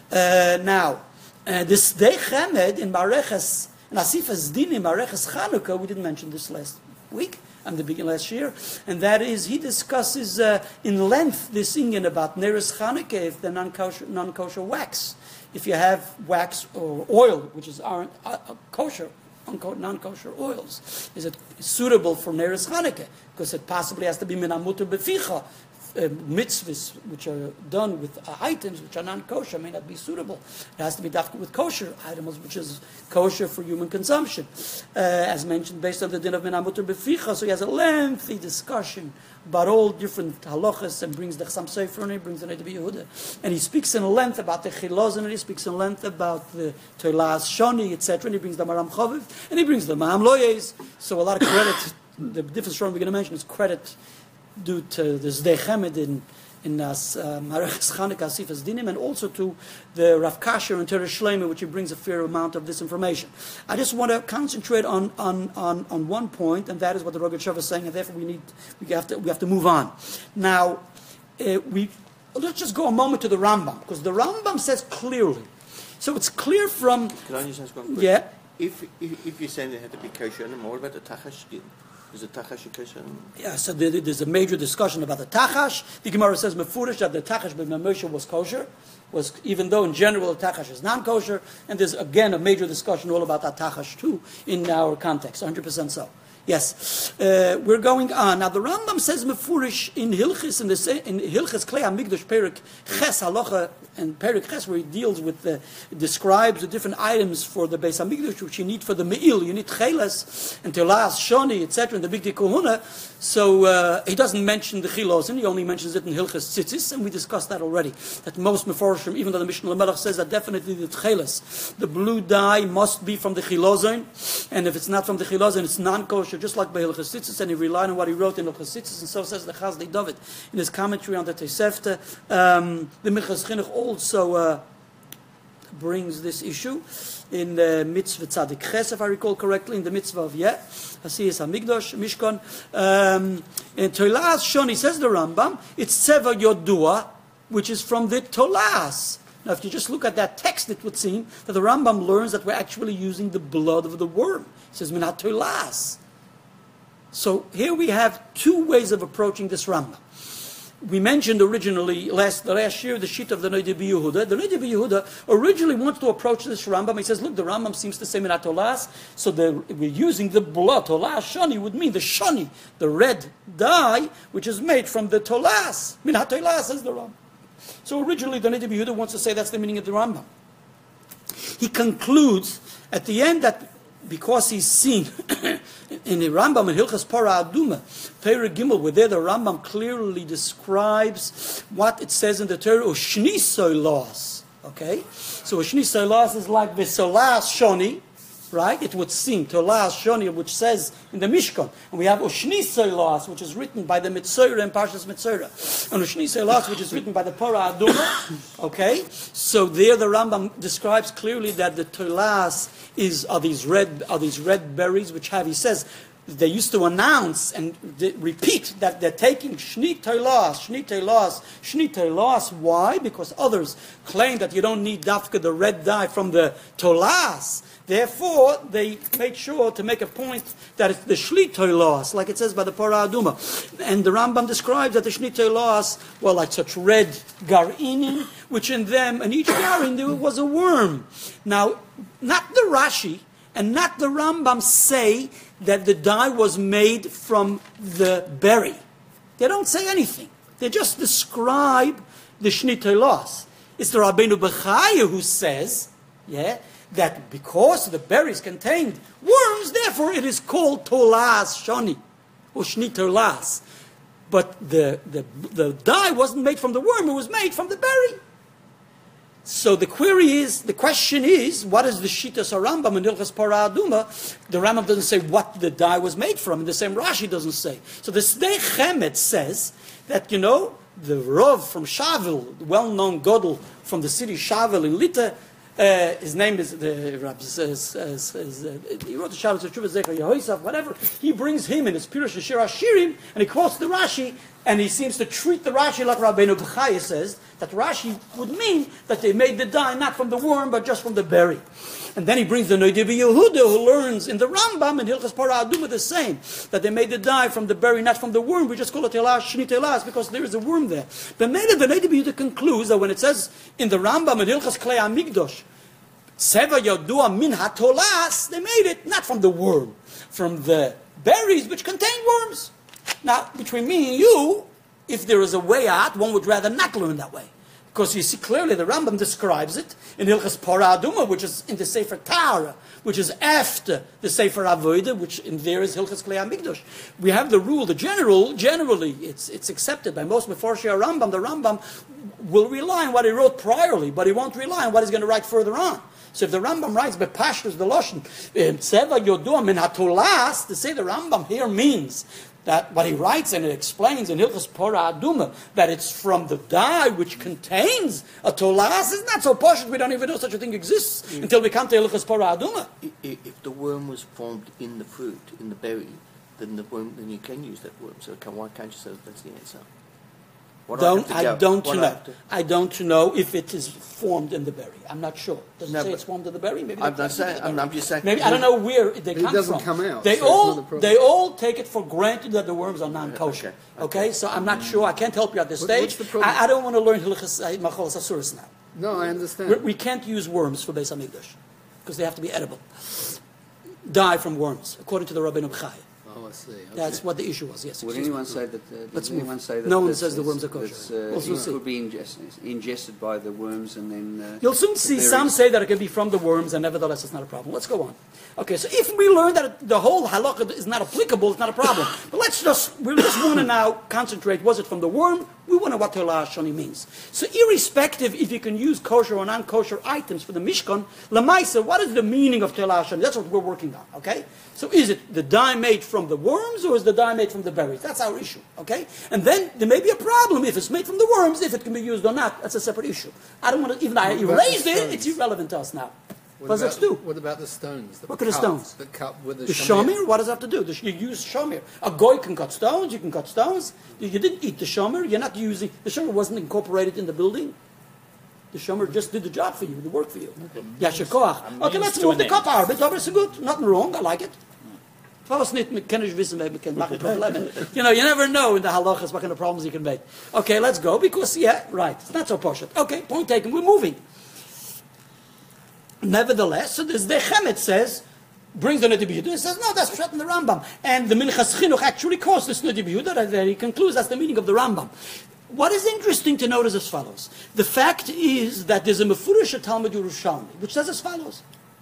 This Dei Chemed in Mareches and Asifas Din in Mareches Chanukah, we didn't mention this last week and the beginning last year, and that is he discusses in length this Indian about Neres Chanukah, if the non-kosher wax, if you have wax or oil which is aren't kosher. Non-kosher oils. Is it suitable for Neres Chanukah? Because it possibly has to be minamuter beficha. Mitzvahs which are done with items which are non-kosher may not be suitable. It has to be dafka with kosher items, which is kosher for human consumption. As mentioned, based on the din of minamuter beficha, so he has a lengthy discussion about all different halachas and brings the Chassam Sofer and he brings the Neidah Yehuda. And he speaks in length about the chilozin and he speaks in length about the Tolas Shoni, etc. And he brings the Maram Chaviv and he brings the Ma'am Loyes. So a lot of credit, the different story we're going to mention is credit due to the Zdei Chemed in Mareches Chanukah Asifas Dinim, and also to the Rav Kasher and Torah Shleima, which he brings a fair amount of this information. I just want to concentrate on one point, and that is what the Rogatchover is saying, and therefore we have to move on. Now, let's just go a moment to the Rambam, because the Rambam says clearly. So it's clear from... Can I just ask one question? Yeah. If you're saying they had to be kosher, and more about the tachash, is the tachash kosher? Yeah, so there's a major discussion about the tachash. The Gemara says mefurish that the tachash b'Moshe was kosher, even though in general the tachash is non-kosher, and there's again a major discussion all about that tachash too in our context, 100% so. Yes, we're going on. Now the Rambam says mefurish in Hilchis, in Hilchis Klei HaMikdash Perik Ches Halacha and Perik Ches, where he deals with describes the different items for the Beis HaMikdash which you need for the Me'il. You need Cheles and Telas, Shoni, etc. and the Big Kahuna. So he doesn't mention the Chilozin. He only mentions it in Hilchis Tzitzis, and we discussed that already. That most Meforshim, even though the Mishnah Lamelech says that definitely the Cheles, the blue dye must be from the Chilozin, and if it's not from the Chilozin, it's non-kosher. Just like by Hilchos Tzitzis, and he relied on what he wrote in Hilchos Tzitzis, and so says the Chasdei David in his commentary on the Tosefta. The Minchas Chinuch also brings this issue in the Mitzvah Tzadik Ches, if I recall correctly, in the Mitzvah of Hasiyas HaMikdash, Mishkan. In Tolas Shoni, says the Rambam, it's Tzeva Yodua, which is from the Tolas. Now, if you just look at that text, it would seem that the Rambam learns that we're actually using the blood of the worm. He says, Minat Tolas. So here we have two ways of approaching this Rambam. We mentioned originally last year the sheet of the Neidah Yehuda. The Neidah Yehuda originally wants to approach this Rambam. He says, look, the Rambam seems to say Minat Tolas, so we're using the blood. Tolas Shani would mean the Shani, the red dye, which is made from the Tolas. Minat Tolas, says the Rambam. So originally the Neidah Yehuda wants to say that's the meaning of the Rambam. He concludes at the end that because he's seen in the Rambam in Hilchas Para Aduma, Perek Gimel, where there the Rambam clearly describes what it says in the Torah, Ushnisoi Los. Okay? So Ushnisoi Los is like the Solas Shoni, right? It would seem, Tolas Shoni, which says in the Mishkan. And we have Ushnisoi Los, which is written by the Mitzorah and Parshas Mitzorah. And Ushnisoi Los, which is written by the Para Aduma. Okay? So there the Rambam describes clearly that the Tolas are these red berries which have, he says, they used to announce and repeat that they're taking Shni Tolas, Shni Tolas, Shni Tolas. Why? Because others claim that you don't need dafka, the red dye from the Tolas. Therefore, they made sure to make a point that it's the Shli Tolas, like it says by the Para Aduma. And the Rambam describes that the Shni Tolas were like such red gar'inim, which in them, in each garin, there was a worm. Now, not the Rashi and not the Rambam say that the dye was made from the berry. They don't say anything. They just describe the Shni Tolas. It's the Rabbeinu Bechaya who says, that because the berries contained worms, therefore it is called Tolas Shoni, or Shni Tolas. But the dye wasn't made from the worm, it was made from the berry. So the question is, what is the Shitas Rambam in Hilchas Parah Aduma? The Rambam doesn't say what the dye was made from, and the same Rashi doesn't say. So the Sdei Chemet says that, the Rav from Shavel, the well-known Godel from the city Shavel in Lita, his name is, the Rav says, he wrote the Shabbos of Tshuva Zecher Yehoisaf, whatever. He brings him in his Pirush Shir Hashirim, and he quotes the Rashi, and he seems to treat the Rashi like Rabbeinu Bechaya says, that Rashi would mean that they made the dye not from the worm, but just from the berry. And then he brings the Noidei Yehuda, who learns in the Rambam, and Hilchas Parah Aduma the same, that they made the dye from the berry, not from the worm. We just call it Elash, Shnit Elash, because there is a worm there. But maybe the Noidei Yehuda concludes that when it says in the Rambam, in Hilchas Klei HaMikdosh, Seva Yodua Min HaTolas, they made it not from the worm, from the berries which contain worms. Now, between me and you, if there is a way out, one would rather not learn that way. Because you see clearly the Rambam describes it in Hilchas Parah Aduma, which is in the Sefer Tara, which is after the Sefer Avodah, which in there is Hilchas Klei HaMikdosh. We have the rule, generally it's accepted by most Meforshei Rambam. The Rambam will rely on what he wrote priorly, but he won't rely on what he's going to write further on. So if the Rambam writes Bepashtus the Lashon, Seva Yodua Min HaTolas, to say the Rambam here means that what he writes and it explains in Hilchas Parah Aduma, that it's from the dye which contains a tolas, is not so posh. We don't even know such a thing exists until we come to Hilchas Parah Aduma. If the worm was formed in the fruit, in the berry, then you can use that worm. So why can't you say that's the answer? I don't know if it is formed in the berry. I'm not sure. Does it say it's formed in the berry? Maybe I'm not saying. I'm just saying. Maybe I don't know where they come from. It doesn't come out. They so all take it for granted that the worms are non-kosher. Okay, so I'm not sure. I can't help you at this stage. What's the problem? I don't want to learn Hilchas Macholas Asuris now. No, I understand. We can't use worms for Beis Hamikdash because they have to be edible. Die from worms, according to the Rabbeinu Bechaya. Oh, I see. Okay. That's what the issue was. Yes. Would anyone say that? Let's anyone move. say that? No one says the worms are kosher. It could be ingested by the worms and then. You'll soon see some say that it can be from the worms, and nevertheless it's not a problem. Let's go on. Okay, so if we learn that the whole halakha is not applicable, it's not a problem. But we just want to now concentrate. Was it from the worm? We want to know what Tolah Shani means. So irrespective if you can use kosher or non-kosher items for the Mishkan, Lamaisa, what is the meaning of Tolah Shani? That's what we're working on, okay? So is it the dye made from the worms or is the dye made from the berries? That's our issue, okay? And then there may be a problem if it's made from the worms, if it can be used or not. That's a separate issue. I don't want to, even I erased it, it's irrelevant to us now. What about the stones? What kind of stones? The cup with the shamir? What does that have to do? You use shamir. A goy can cut stones. You can cut stones. You didn't eat the shamir. You're not using the shamir. Wasn't incorporated in the building. The shamir just did the job for you, the work for you. Yashikoach. Okay, let's move the cup out. It's good. Nothing wrong. I like it. You never know in the halachas what kind of problems you can make. Okay, let's go because it's not so posh. Okay, point taken. We're moving. Nevertheless, so this the Chemet says, brings the Noidei Yehuda and says, no, that's Pshat in the Rambam. And the Minchas Chinuch actually quotes this Noidei Yehuda, and he concludes that's the meaning of the Rambam. What is interesting to note is as follows. The fact is that there's a Mefurish Talmud Yerushalmi, which says as follows.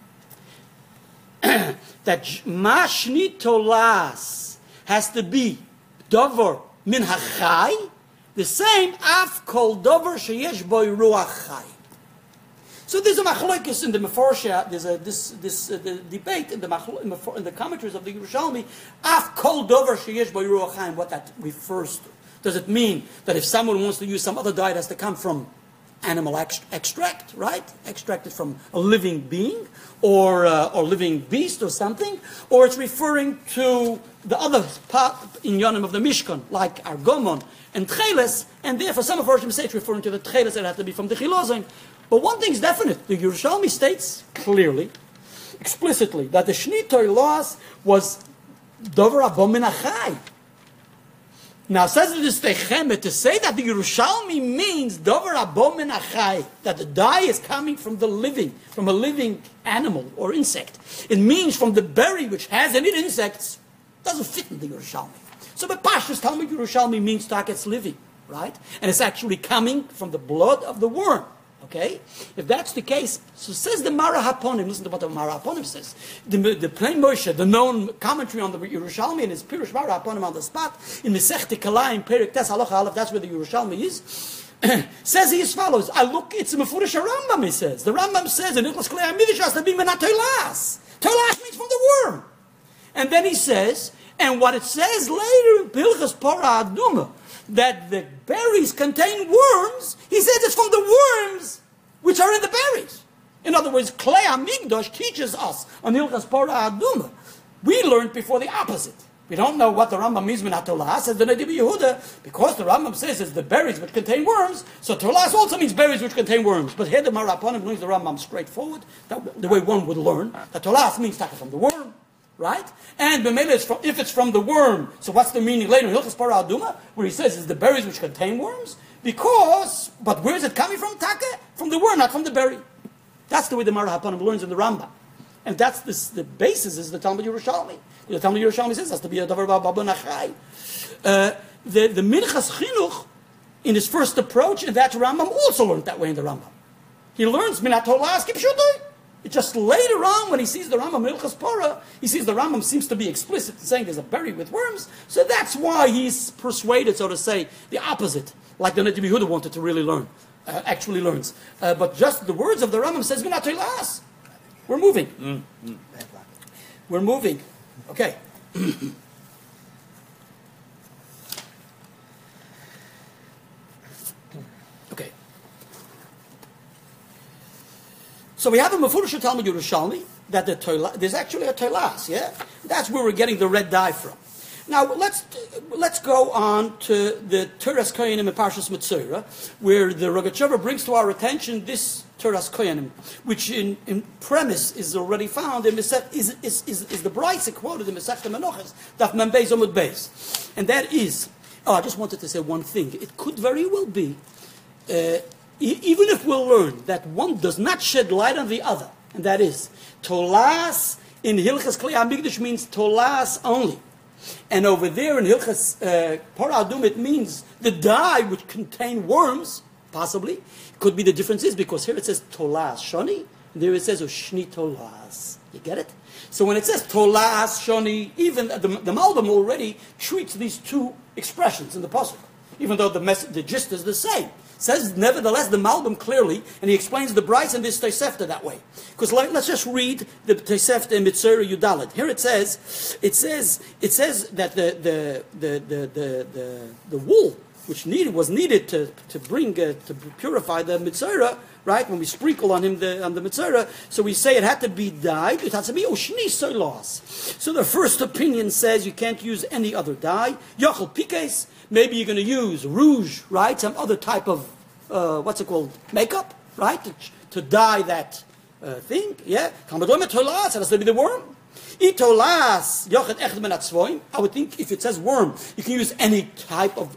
That Mashni Tolas has to be Dover Min HaChai, the same Af Kol Dover Sheyesh Boi Ruach Chai. So there's a machlokes in the Meforsha. There's the debate in the commentaries of the Yerushalmi. Af kol dover sheyesh bo ruach chaim. What that refers to? Does it mean that if someone wants to use some other dye, it has to come from animal extract, right? Extracted from a living being or living beast or something, or it's referring to the other part in Yonim of the Mishkan, like Argomon and Tcheles, and therefore some of our say it's referring to the Tcheles that have to be from the Chilozim. But one thing's definite. The Yerushalmi states clearly, explicitly, that the Shnitoi loss was Dover Abom Min HaChai. Now, says the Sdei to say that the Yerushalmi means Dover Abom Min HaChai, that the dye is coming from the living, from a living animal or insect. It means from the berry which has in it insects. Doesn't fit in the Yerushalmi. So, but Pashtus Talmud Yerushalmi means Taket's living, right? And it's actually coming from the blood of the worm. Okay? If that's the case, so says the Mara Haponim, listen to what the Mara Haponim says. The plain Moshe, the known commentary on the Yerushalmi and his Pirush Mara Haponim on the spot, in Mesechta Kalayim, Perik Tes Halacha Aleph, that's where the Yerushalmi is, says he as follows. I look, it's a Mefurish Rambam, he says. The Rambam says, in Nicholas Klei HaMidrash has to be Menat Toilas. Toilas means from the worm. And then he says, and what it says later in Pilchas Parah Aduma, that the berries contain worms, he says it's from the worms which are in the berries. In other words, Klei HaMikdash teaches us on Hilchas Parah Aduma. We learned before the opposite. We don't know what the Rambam means Menat Tolas, says the Nediv Yehuda, because the Rambam says it's the berries which contain worms, so Tolas also means berries which contain worms. But here the Maraponim brings the Rambam straightforward, the way one would learn, that Tolas means taka from the worm. Right? And if it's from the worm, so what's the meaning later in Hilchas Parah Aduma, where he says it's the berries which contain worms? But where is it coming from, Taka? From the worm, not from the berry. That's the way the Mara Hapanim learns in the Rambam. And that's the basis is the Talmud Yerushalmi. The Talmud Yerushalmi says has to be a Davar Baba Nachai. The Minchas Chinuch, in his first approach, in that Rambam also learned that way in the Rambam. He learns Minat Tolas Kipshutai. It's just later on, when he sees the Rambam Hilchas Parah, he sees the Rambam seems to be explicit in saying there's a berry with worms, so that's why he's persuaded, so to say, the opposite, like the Nediv Yehuda wanted to really learn, actually learns. But just the words of the Rambam says, Minat Toilas. We're moving. We're moving. Okay. Okay. So we have a Mefurish Talmud Yerushalmi that there's actually a Toilas, yeah? That's where we're getting the red dye from. Now let's go on to the Teras Koyanim in Parshas Metzora, where the Rogatchover brings to our attention this Teras Koyanim, which in premise is already found in is the Brisa quoted in Masechta Menachos, Daf Mem Beis Amud Beis, and that is. I just wanted to say one thing. It could very well be. Even if we'll learn that one does not shed light on the other, and that is, Tolas in Hilchas Klei HaMikdash means Tolas only. And over there in Hilchas Parah Aduma it means the dye which contain worms, possibly. Could be the difference is because here it says Tolas Shoni, and there it says Ushni Tolas. You get it? So when it says Tolas Shoni, even the Malbim already treats these two expressions in the Pasuk, even though the gist is the same. Says nevertheless the Malbim clearly, and he explains the Brisa and this Tosefta that way. Because let's just read the Tosefta in Mitzvah Yudalit. Here it says that the wool which was needed to purify the Mitzvah, right? When we sprinkle on him on the Mitzvah, so we say it had to be dyed. It has to be Oshni Soilos. So the first opinion says you can't use any other dye. Yochel Pikes. Maybe you're going to use rouge, right? Some other type of, what's it called? Makeup, right? To dye that thing, yeah? It has to be the worm. I would think if it says worm, you can use any type of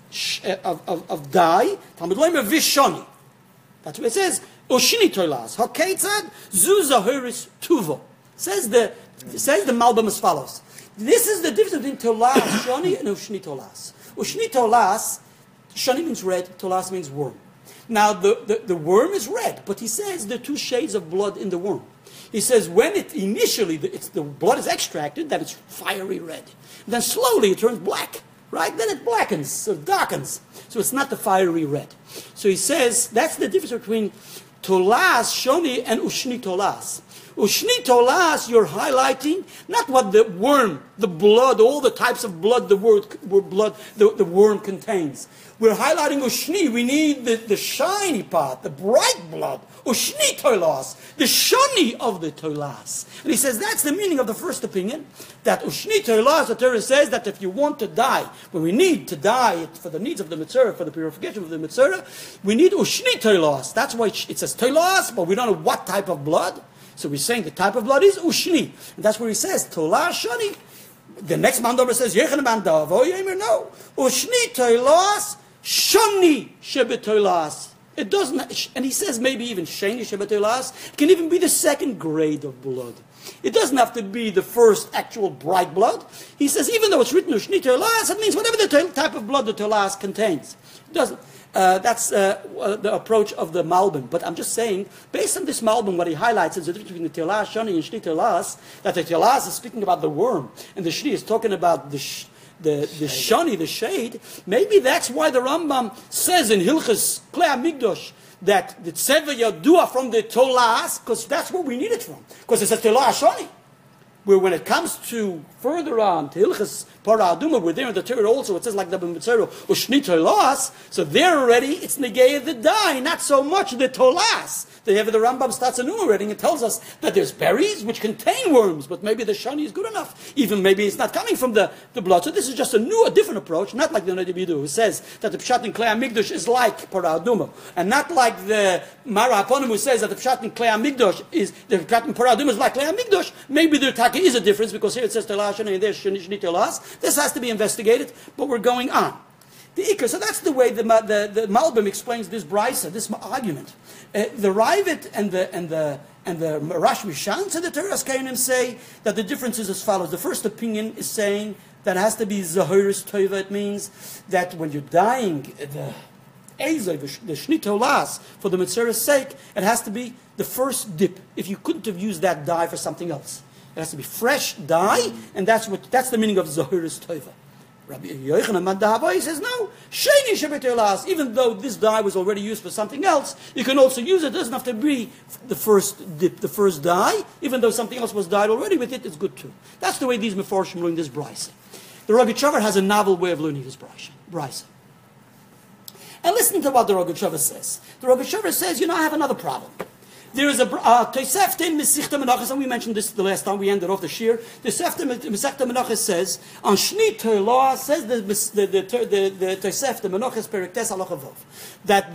dye. That's what it says. Oshini tolas. Haketzad zuzahuris tuvo. Says the Malbim as follows. This is the difference between tolas shoni and oshni tolas. Ushni tolas, shani means red, tolas means worm. Now the worm is red, but he says there are two shades of blood in the worm. He says when it initially the blood is extracted, that it's fiery red. Then slowly it turns black, right? Then it blackens, so darkens. So it's not the fiery red. So he says that's the difference between tolas shoni and ushni tolas. Ushni tolas, you're highlighting not what the worm, the blood, all the types of blood the worm contains. We're highlighting ushni. We need the shiny part, the bright blood. Ushni tolas, the shani of the tolas. And he says that's the meaning of the first opinion. That ushni tolas, the Torah says that if you want to die, when we need to die for the needs of the mitzvah, for the purification of the mitzvah, we need ushni tolas. That's why it says tolas, but we don't know what type of blood. So we're saying the type of blood is ushni. And that's where he says, tolah shani. The next mandover says, Yechon mandav. Oh, Yemer, no. Ushni tolas shani shebetolas. It doesn't, and he says maybe even shani shebetolas. It can even be the second grade of blood. It doesn't have to be the first actual bright blood. He says, even though it's written Ushni Tolas, it means whatever the type of blood the Tolas contains. It doesn't. That's the approach of the Malbim. But I'm just saying, based on this Malbim, what he highlights is the difference between the Telas Shani and Shni Telas, that the Telas is speaking about the worm, and the Shni is talking about the Shani, the shade. Maybe that's why the Rambam says in Hilchas Klei HaMikdash that the Tzeva Yadua from the Tolas, because that's where we need it from. Because it says Telas Shani. Where when it comes to further on, to Hilchas Parah Aduma, we're there in the Torah also, it says like the B'mitzero, Ushni Tolas, so there already, it's Negei the dye, not so much the Tolas. The Rambam starts enumerating and tells us that there's berries which contain worms, but maybe the shani is good enough. Even maybe it's not coming from the blood. So this is just a different approach, not like the Nadi Bidu, who says that the Pshat in Klei HaMikdash is like Parah Aduma, and not like the Mara Haponim who says that the Pshat in Klei HaMikdash is, the Pshat in Parah Aduma is like Klei HaMikdash. Maybe there is a difference, because here it says Telas Shani and there Shni Telas. This has to be investigated, but we're going on. The Iker, so that's the way the Malbim explains this brisa, this argument. The Ravid and the Rash Mishan to the Teras Kainim say that the difference is as follows. The first opinion is saying that it has to be Zahiris Tova. It means that when you're dying, the Shni Tolas, for the Mitzvah's sake, it has to be the first dip. If you couldn't have used that dye for something else, it has to be fresh dye, and that's the meaning of Zahiris Tova. Rabbi Yochanan Madhabai says, no, Sheni Shebet even though this dye was already used for something else, you can also use it. It doesn't have to be the first dip, the first dye. Even though something else was dyed already with it, it's good too. That's the way these Meforshim learn this brisa. The Rogachover has a novel way of learning this brisa. And listen to what the Rogachover says. The Rogachover says, I have another problem. There is a Tosefta in Mesechta Menachos, and we mentioned this the last time we ended off the shir. The Tosefta in Mesechta Menachos says, on Shni Tolah, says the Tosefta Menachos Periktes Halacha Vov, that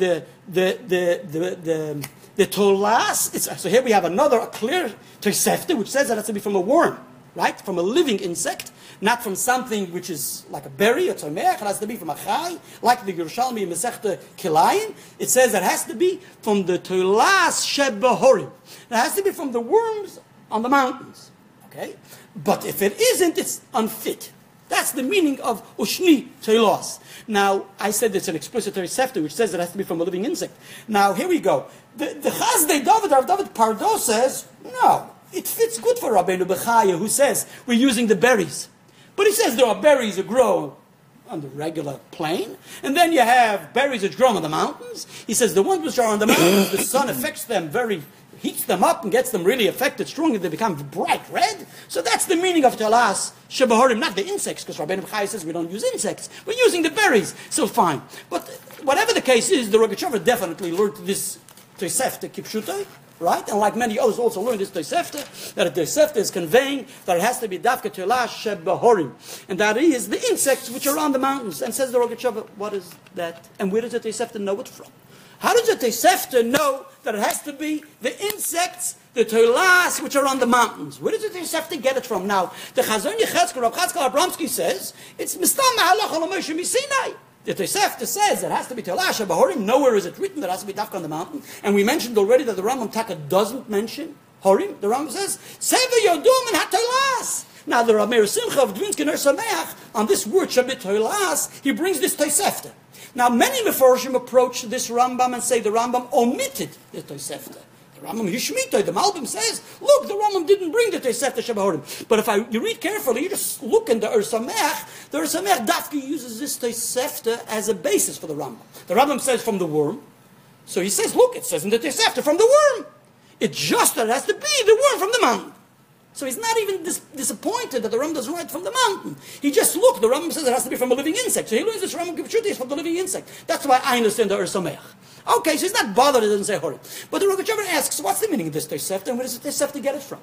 the Tolas. So here we have a clear Tosefta which says that it has to be from a worm, right, from a living insect. Not from something which is like a berry, a tzomech. It has to be from a chai, like the Yerushalmi in Masechta Kilayim. It says it has to be from the Tolas Shebahorim. It has to be from the worms on the mountains. Okay? But if it isn't, it's unfit. That's the meaning of Ushni Tolas. Now, I said it's an explicit Tosefta which says it has to be from a living insect. Now, here we go. The Chazdei David, Rav David Pardo says, no, it fits good for Rabbeinu Bechaya, who says we're using the berries. But he says there are berries that grow on the regular plain, and then you have berries that grow on the mountains. He says the ones which are on the mountains, the sun affects them heats them up and gets them really affected strongly, they become bright red. So that's the meaning of Talas Shebahorim, not the insects, because Rabbeinu Bechai says we don't use insects, we're using the berries, so fine. But whatever the case is, the Rogachover definitely learned this Tosefta Kipshutai, right? And like many others also learned this Tosefta, that a Tosefta is conveying that it has to be Dafka Telas Shebahorim. And that is the insects which are on the mountains. And says the Rogachover, what is that? And where does the Tosefta know it from? How does the Tosefta know that it has to be the insects, the Tolas, which are on the mountains? Where does the Tosefta get it from? Now, the Chazon Yechezkel, Rav Chatzkel Abramsky says, it's Mistam Halacha L'Moshe Misinai. The Tosefta says it has to be Telasha Bahorim. Nowhere is it written that it has to be Dafka on the mountain. And we mentioned already that the Rambam Taka doesn't mention Horim. The Rambam says, Seva Yodum and HaTolas. Now the Rav Meir Simcha of Dvinsker Ner Sameach, on this word Shabbat Tolas, he brings this Tosefta. Now many Meforshim approach this Rambam and say the Rambam omitted the Tosefta. The Rambam Hishmita, the Malbim says, look, the Rambam didn't bring the Tosefta Shebahorim. But if you read carefully, you just look in the Ur Sameach, the Ur Sameach Dafki uses this Tosefta as a basis for the Rambam. The Rambam says from the worm. So he says, look, it says in the Tosefta from the worm. It's just that it has to be the worm from the mountain. So he's not even disappointed that the Rambam doesn't write from the mountain. He just looked, the Rambam says it has to be from a living insect. So he learns this Rambam Kipshuti is from the living insect. That's why I understand the Ur Sameach. Okay, so he's not bothered, it doesn't say Horim. But the Rogachover asks, what's the meaning of this Tosefta, and where does the Tosefta get it from?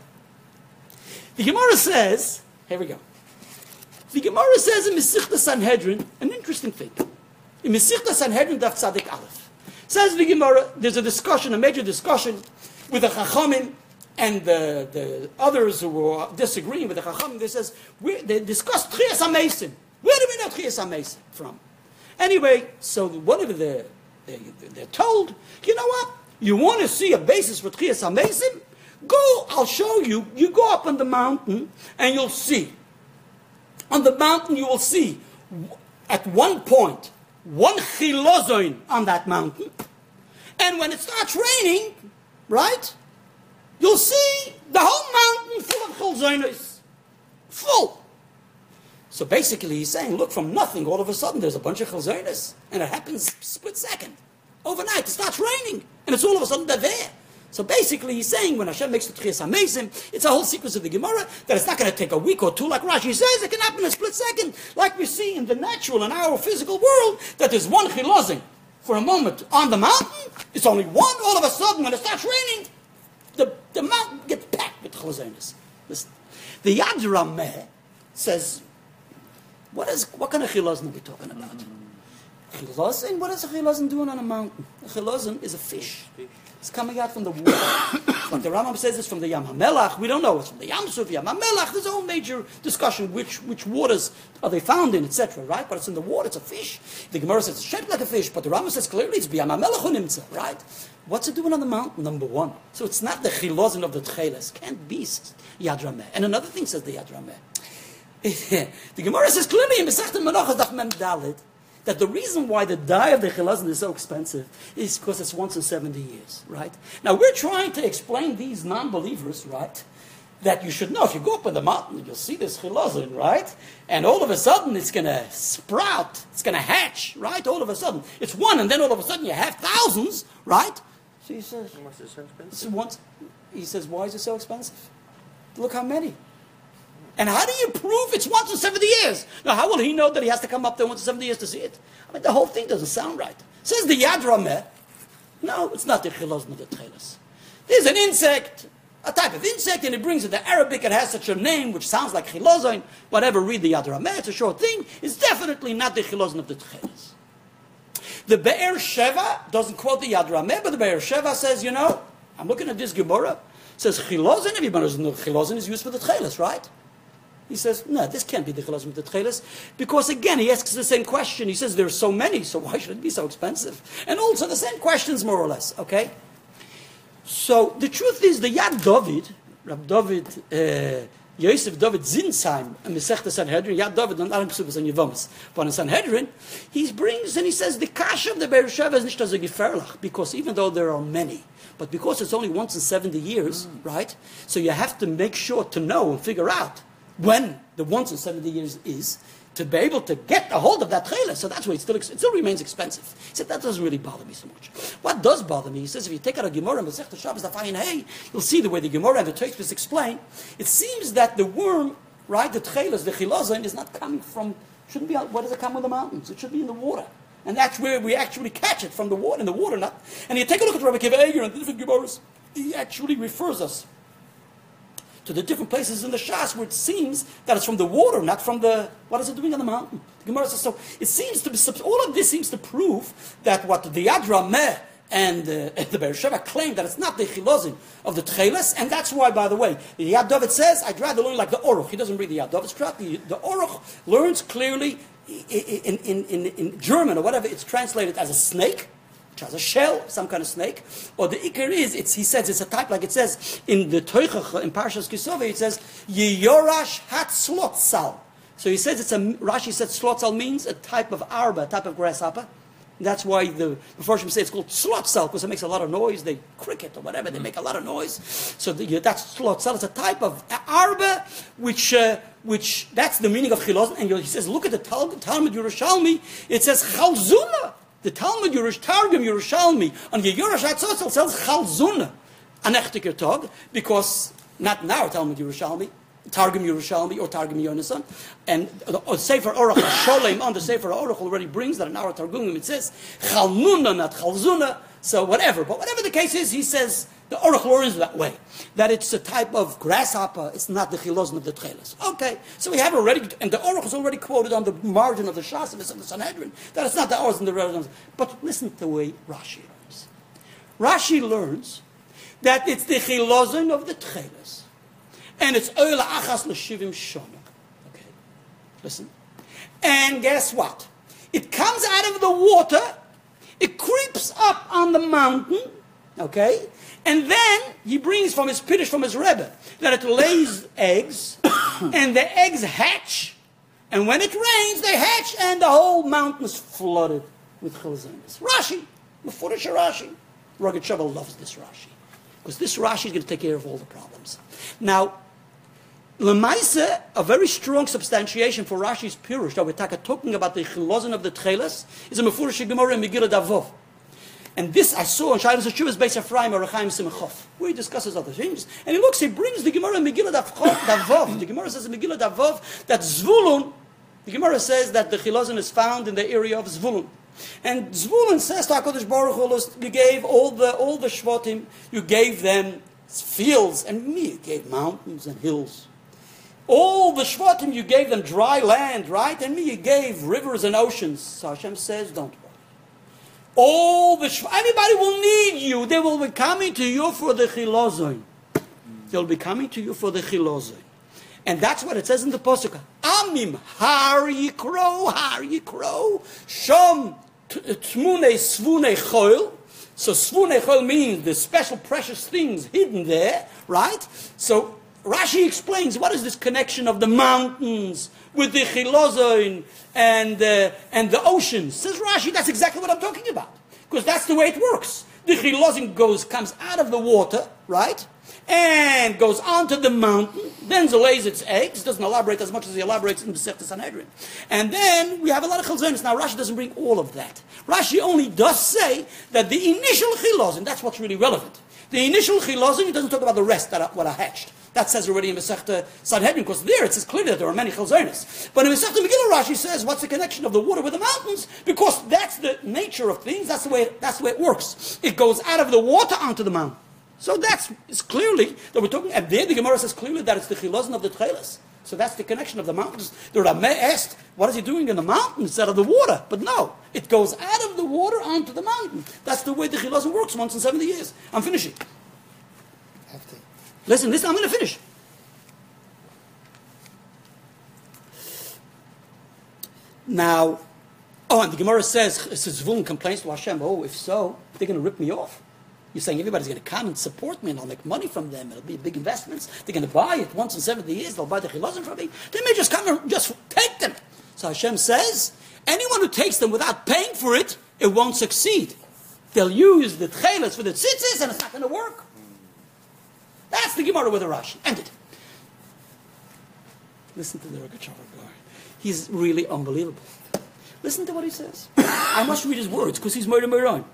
The Gemara says, here we go. The Gemara says in Mesechta Sanhedrin, an interesting thing. In Mesechta Sanhedrin, Daf Tzadik Aleph. Says the Gemara, there's a major discussion with the Chachamim and the others who were disagreeing with the Chachamim. They discuss Tchias HaMeisim. Where do we know Tchias HaMeisim from? Anyway, so whatever they're told, you know what? You want to see a basis for Tchias HaMeisim? Go, I'll show you. You go up on the mountain and you'll see. On the mountain you will see at one point one chilozoin on that mountain. And when it starts raining, right, you'll see the whole mountain full of chilozoinos. Full. So basically he's saying, look, from nothing, all of a sudden there's a bunch of chilozoinos. And it happens split second. Overnight it starts raining. And it's all of a sudden they're there. So basically he's saying when Hashem makes the Tchias HaMesim, it's a whole sequence of the Gemara that it's not going to take a week or two like Rashi says, it can happen in a split second. Like we see in the natural and our physical world, that there's one chilozin for a moment on the mountain, it's only one, all of a sudden when it starts raining, the mountain gets packed with chilozinis. The Yad Rameh says, what kind of chilozin are we talking about? Chilozin? What is a chilozin doing on a mountain? A chilozin is a fish. It's coming out from the water. Like the Rambam says it's from the Yam HaMelach. We don't know. It's from the Yam Suf, Yam HaMelach. There's a whole major discussion which waters are they found in, etc. Right? But it's in the water. It's a fish. The Gemara says it's shaped like a fish, but the Rambam says clearly it's Yam HaMelach Unimtza. Right? What's it doing on the mountain? Number one. So it's not the chilozin of the tcheles. Can't be, says Yad Rameh. And another thing says the Yad Rameh. The Gemara says clearly in Masechta Menachos Daf Mem Daled that the reason why the dye of the chilazon is so expensive is because it's once in 70 years, right? Now, we're trying to explain these non-believers, right, that you should know, if you go up on the mountain, you'll see this chilazon, right? And all of a sudden, it's going to sprout, it's going to hatch, right? All of a sudden. It's one, and then all of a sudden, you have thousands, right? So he says, Why is it so expensive? he says, why is it so expensive? Look how many. And how do you prove it's once in 70 years? Now, how will he know that he has to come up there once in 70 years to see it? I mean, the whole thing doesn't sound right. Says the Yad Rameh. No, it's not the chilozin of the tcheles. There's an insect, a type of insect, and it brings in the Arabic, it has such a name, which sounds like chilozin. Whatever, read the Yad Rameh, it's a short thing. It's definitely not the chilozin of the tcheles. The Be'er Sheva doesn't quote the Yad Rameh, but the Be'er Sheva says, you know, I'm looking at this Gemara. It says chilozin, everybody knows chilozin is used for the tcheles, right? He says, no, this can't be the chilazim of the tcheles, because again, he asks the same question. He says, there's so many, so why should it be so expensive? And also the same questions, more or less, okay? So the truth is, the Yad David, Rab David, Yosef David Zinsheim, and Masechta Sanhedrin, Yad David, and Aram Psubas and Yevomis, but in Sanhedrin, he brings and he says, the kasha of the Be'er Sheva is nicht so geferlach, because even though there are many, but because it's only once in 70 years, right? So you have to make sure to know and figure out when the once in 70 years is, to be able to get a hold of that trailer. So that's why it still remains expensive. He said, that doesn't really bother me so much. What does bother me, he says, if you take out a Gemara and Masechta Shabbos Daf Ayin Hey, you'll see the way the Gemara and the Tosfos explain. It seems that the worm, right, the trailers, the chilazon, is not coming from, shouldn't be, where does it come with the mountains? It should be in the water. And that's where we actually catch it, from the water, in the water, not. And you take a look at Rabbi Akiva Eiger and the different Gemaras, he actually refers us to the different places in the Shas where it seems that it's from the water, not from the, what is it doing on the mountain? The Gemara says, so it seems to be, all of this seems to prove that what the Yad Rameh and the Be'er Sheva claim that it's not the chilozin of the tcheles, and that's why, by the way, the Yad David says, I'd rather learn like the Oruch. He doesn't read the Yad David's tract. The Oruch learns clearly in German or whatever, it's translated as a snake, which has a shell, some kind of snake, or the ikar is, he says it's a type, like it says in the Teuchach, in Parshas Kisove, it says, Yeyorash hat slotzal. So he says Rashi said slotzal means a type of arba, a type of grasshopper. That's why the Mepharshim say it's called slotzal, because it makes a lot of noise, they cricket or whatever, they make a lot of noise. So that's slotzal, it's a type of arba, which that's the meaning of chilozin. And he says, look at the Talmud Yerushalmi, it says chalzuna. The Talmud Targum Yerushalmi on Yeyorash HaTzotzal says Chalzuna, an echtiker tog, because not in our Talmud Yerushalmi, Targum Yerushalmi or Targum Yonasan, and Sefer Orach Sholem on the Sefer Orach already brings that in our Targum it says Chalnuna, not Chalzuna. So whatever, but whatever the case is, he says the Orach learns that way, that it's a type of grasshopper. It's not the chilozin of the tcheles. Okay, so we have already, and the Orach is already quoted on the margin of the Shas and the Sanhedrin that it's not the Orach and the relevance. But listen to the way Rashi learns. Rashi learns that it's the chilozin of the tcheles, and it's oila achas l'shivim shana. Okay, listen, and guess what? It comes out of the water. It creeps up on the mountain, Okay? And then he brings from his Piddush, from his Rebbe, that it lays eggs, and the eggs hatch, and when it rains, they hatch, and the whole mountain is flooded with chilzonis. Rashi, Mefurish Rashi. Rogatchover loves this Rashi, because this Rashi is going to take care of all the problems. Now, Lemaisa, a very strong substantiation for Rashi's Pirush, that we're talking about the chilozin of the Tcheles, is a Mefurish Gemara in Megillah Davov. And this I saw in Shailas Hashuvas Beis Ephraim or Rechaim Simchov, where he discusses other things. And he brings the Gemara in Megillah Davov. The Gemara says in Megillah Davov that Zvulun, the Gemara says that the chilozin is found in the area of Zvulun. And Zvulun says to HaKadosh Baruch Hu, you gave all the Shvatim, you gave them fields, and me, you gave mountains and hills. All the Shvatim, you gave them dry land, right? And me, you gave rivers and oceans. So Hashem says, don't worry. Everybody will need you. They will be coming to you for the chilozin. They'll be coming to you for the chilozin. And that's what it says in the Pasuk. Amim har yikro, shom tmune svune choil. So svune choil means the special precious things hidden there, right? So Rashi explains what is this connection of the mountains with the chilozin and the oceans. Says Rashi, that's exactly what I'm talking about, because that's the way it works. The chilozin comes out of the water, right, and goes onto the mountain, then lays its eggs. Doesn't elaborate as much as he elaborates in the Masechta Sanhedrin. And then we have a lot of chilzonis. Now Rashi doesn't bring all of that. Rashi only does say that the initial chilozin, that's what's really relevant. The initial chilozin, he doesn't talk about the rest what are hatched. That says already in Masechta Sanhedrin, because there it says clearly that there are many chilzonis. But in Masechta Megillah, Rashi says, what's the connection of the water with the mountains? Because that's the nature of things. That's the way it works. It goes out of the water onto the mountain. So it's clearly that we're talking, and there the Gemara says clearly that it's the chilozin of the Tcheles. So that's the connection of the mountains. The Rameh asked, what is he doing in the mountains instead of the water? But no, it goes out of the water onto the mountain. That's the way the chilozin works once in 70 years. I'm finishing. Listen, I'm going to finish. Now, and the Gemara says Zvulun complains to Hashem, if so, they're going to rip me off. You're saying everybody's going to come and support me and I'll make money from them. It'll be big investments. They're going to buy it once in 70 years. They'll buy the chilozin from me. They may just come and just take them. So Hashem says, anyone who takes them without paying for it, it won't succeed. They'll use the tcheles for the tzitzis and it's not going to work. That's the Gemara with the Rashi. Ended. Listen to the Rogatchover guy. He's really unbelievable. Listen to what he says. I must read his words because he's murder Moran.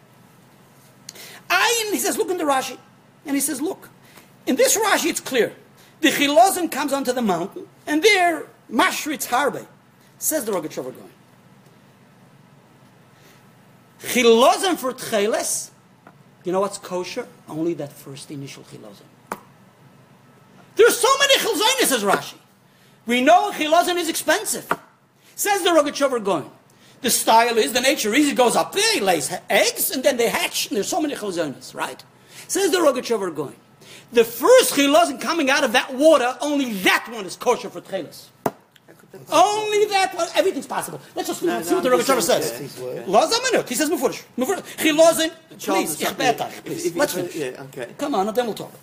He says, look in the Rashi. And he says, look. In this Rashi, it's clear. The chilozin comes onto the mountain, and there, mashritz harbe, says the Rogatchover guy. Chilozin for tcheles, you know what's kosher? Only that first initial chilozin. There's so many chilzonis, says Rashi. We know chilozin is expensive. Says the Rogatchover going. The style is, the nature is, it goes up there, he lays eggs, and then they hatch, and there's so many chilzonis, right? Says the Rogatchover going. The first chilozin coming out of that water, only that one is kosher for tcheles. Only that one, everything's possible. Let's just see what the Rogatchover says. He says, chilozin, please, please. Let's finish. Okay. Come on, and then we'll talk.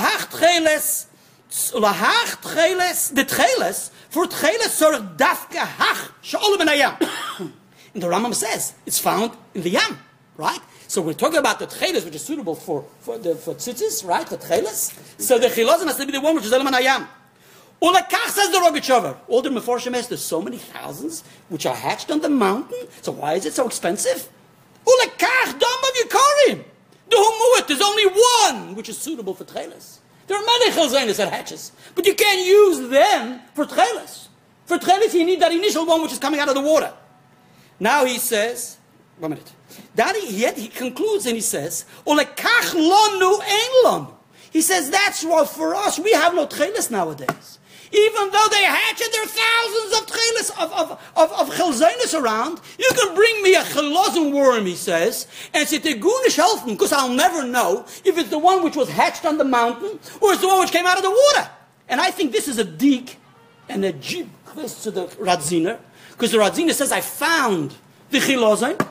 The tcheles, for tcheles, sort of dafke hach, she'olim en hayam. And the Rambam says it's found in the yam, right? So we're talking about the tcheles, which is suitable for tzitzis, right? The tcheles. So the chilozin has to be the one which is elam en hayam. Ulekach, says the Rogatchover. All the Meforshim has, there's so many thousands which are hatched on the mountain. So why is it so expensive? Ulekach dam of Yikorim. The humuat, there's only one which is suitable for tcheles. There are many chilzonis that hatches, but you can't use them for tcheles. For tcheles, you need that initial one which is coming out of the water. Now he says, 1 minute. He concludes and he says, "Olekach lonu ein lonu." He says that's why for us we have no tcheles nowadays. Even though they hatch and there are thousands of tcheles of chilzonis around, you can bring me a chilozin worm, he says, and say tegunish helfen, because I'll never know if it's the one which was hatched on the mountain or it's the one which came out of the water. And I think this is a dik and a jib to the Radziner, because the Radziner says I found the chilozin,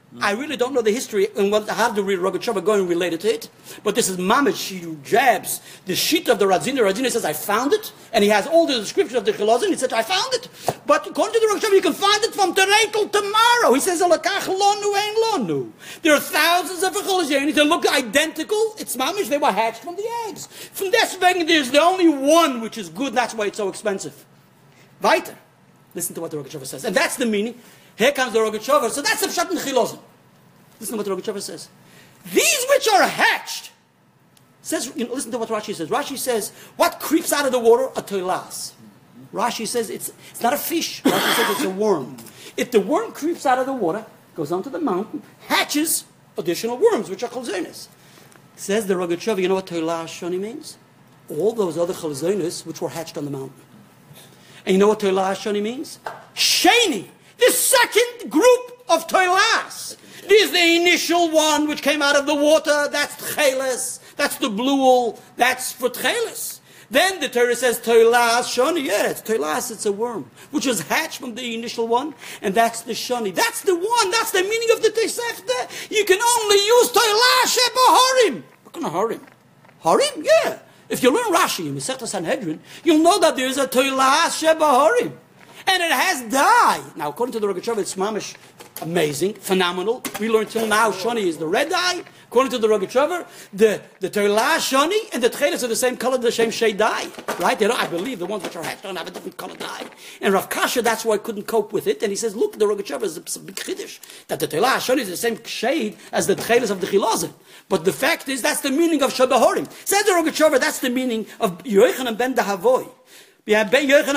I really don't know the history and how the Rogatchover going and related to it. But this is Mamish, he jabs the sheet of the Radziner. Radziner says, I found it. And he has all the description of the Chilazin. He said, I found it. But according to the Rogatchover, you can find it from today till tomorrow. He says, Alakach lonu ein lonu. There are thousands of Chilazin. They look identical. It's Mamish. They were hatched from the eggs. From deswegen, there's the only one which is good. That's why it's so expensive. Weiter. Listen to what the Rogatchover says. And that's the meaning. Here comes the Rogatchover. So that's the Pshat in Chilazin. Listen to what the Rogatchover says. These which are hatched, says, listen to what Rashi says. Rashi says, what creeps out of the water? A toilas. Rashi says it's not a fish. Rashi says it's a worm. If the worm creeps out of the water, goes onto the mountain, hatches additional worms, which are chalzonis. Says the Rogatchover, you know what toilas shoni means? All those other chalzonis which were hatched on the mountain. And you know what toilas shoni means? Sheni. The second group of toilas. This is the initial one which came out of the water. That's tcheles. That's the bluel. That's for tcheles. Then the Torah says toilas shoni. Yeah, it's toilas. It's a worm which was hatched from the initial one, and that's the shoni. That's the one. That's the meaning of the Tosefta. You can only use toilas shebaharim. What kind of harim? Harim? Yeah. If you learn Rashi in Masechta Sanhedrin, you'll know that there is a toilas shebaharim. And it has dye. Now, according to the Rogatchover, it's mamish amazing, phenomenal. We learned till now shoni is the red dye. According to the Rogatchover, the toilah shoni and the tcheles are the same color, the same shade dye. Right? I believe the ones which are hatched don't have a different color dye. And Rav Kasha, that's why I couldn't cope with it. And he says, look, the Rogatchover is a big chiddush, that the toilah shoni is the same shade as the tcheles of the chilazim. But the fact is, that's the meaning of Shabahorim. Says the Rogatchover, that's the meaning of Yochanan ben Dahavoy. Not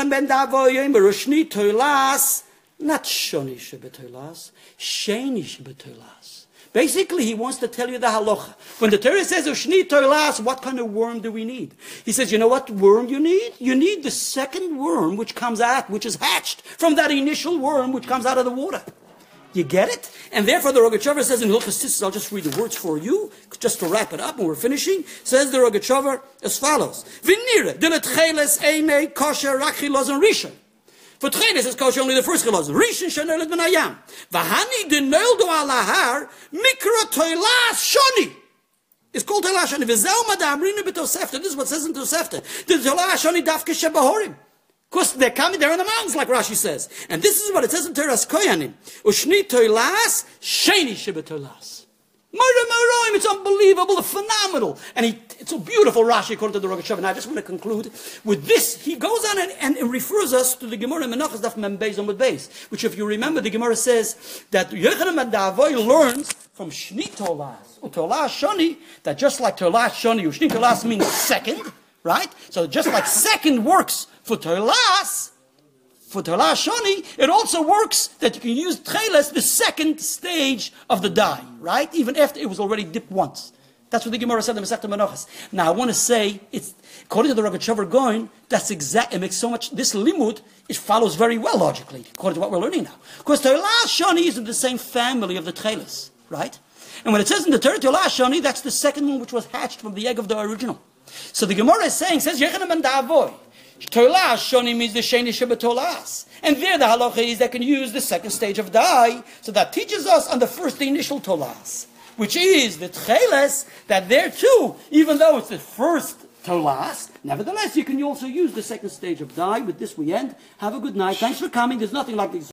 shoni shebetoilas, sheni shebetoilas. Basically, he wants to tell you the halacha. When the Torah says ushni toilas, what kind of worm do we need? He says, you know what worm you need? You need the second worm which comes out, which is hatched from that initial worm which comes out of the water. You get it? And therefore the Rogatchover says in Hilchos Tzitzis, I'll just read the words for you, just to wrap it up and we're finishing, says the Rogatchover as follows. V'nira, dilet cheles einei kosher rak chilazon rishon. For tcheles is kosher only the first chilazon. Rishon shenelet ben hayam. V'hani denoldu alahar mikra toilas shoni. It's called toilas shoni. V'zeu madamrinu b'tosefta. This is what it says in Tosefta. The toilas shoni dafke shebahorim. Because they're coming, they're in the mountains, like Rashi says. And this is what it says in Torah's Koyanim. Ushni toilas, sheni shebetoilas. Morim, it's unbelievable, phenomenal. And it's a beautiful Rashi according to the Rogatchover. And I just want to conclude with this. He goes on and refers us to the Gemara Menachos Daf Mem Beis Amud Beis, which if you remember, the Gemara says that Yochanan ben Dahavoy learns from Shni toilas, utoilas shoni, that just like toilas shoni, Ushni toilas means second, right? So just like second works for toilas shoni, it also works that you can use tcheles, the second stage of the dye, right? Even after it was already dipped once. That's what the Gemara said in Masechta Menachos. Now I want to say, it's according to the Rogatchover going, that's exact. It makes so much. This limud, it follows very well logically according to what we're learning now. Because toilas shoni is in the same family of the tcheles, right? And when it says in the Torah toilas shoni, that's the second one which was hatched from the egg of the original. So the Gemara is saying, says Yochanan ben Dahavoy, toilas shoni means the sheni shebetoilas. And there the halacha is that can use the second stage of dye. So that teaches us on the first, the initial toilas, which is the tcheles, that there too, even though it's the first toilas, nevertheless you can also use the second stage of dye. With this we end. Have a good night. Thanks for coming. There's nothing like this.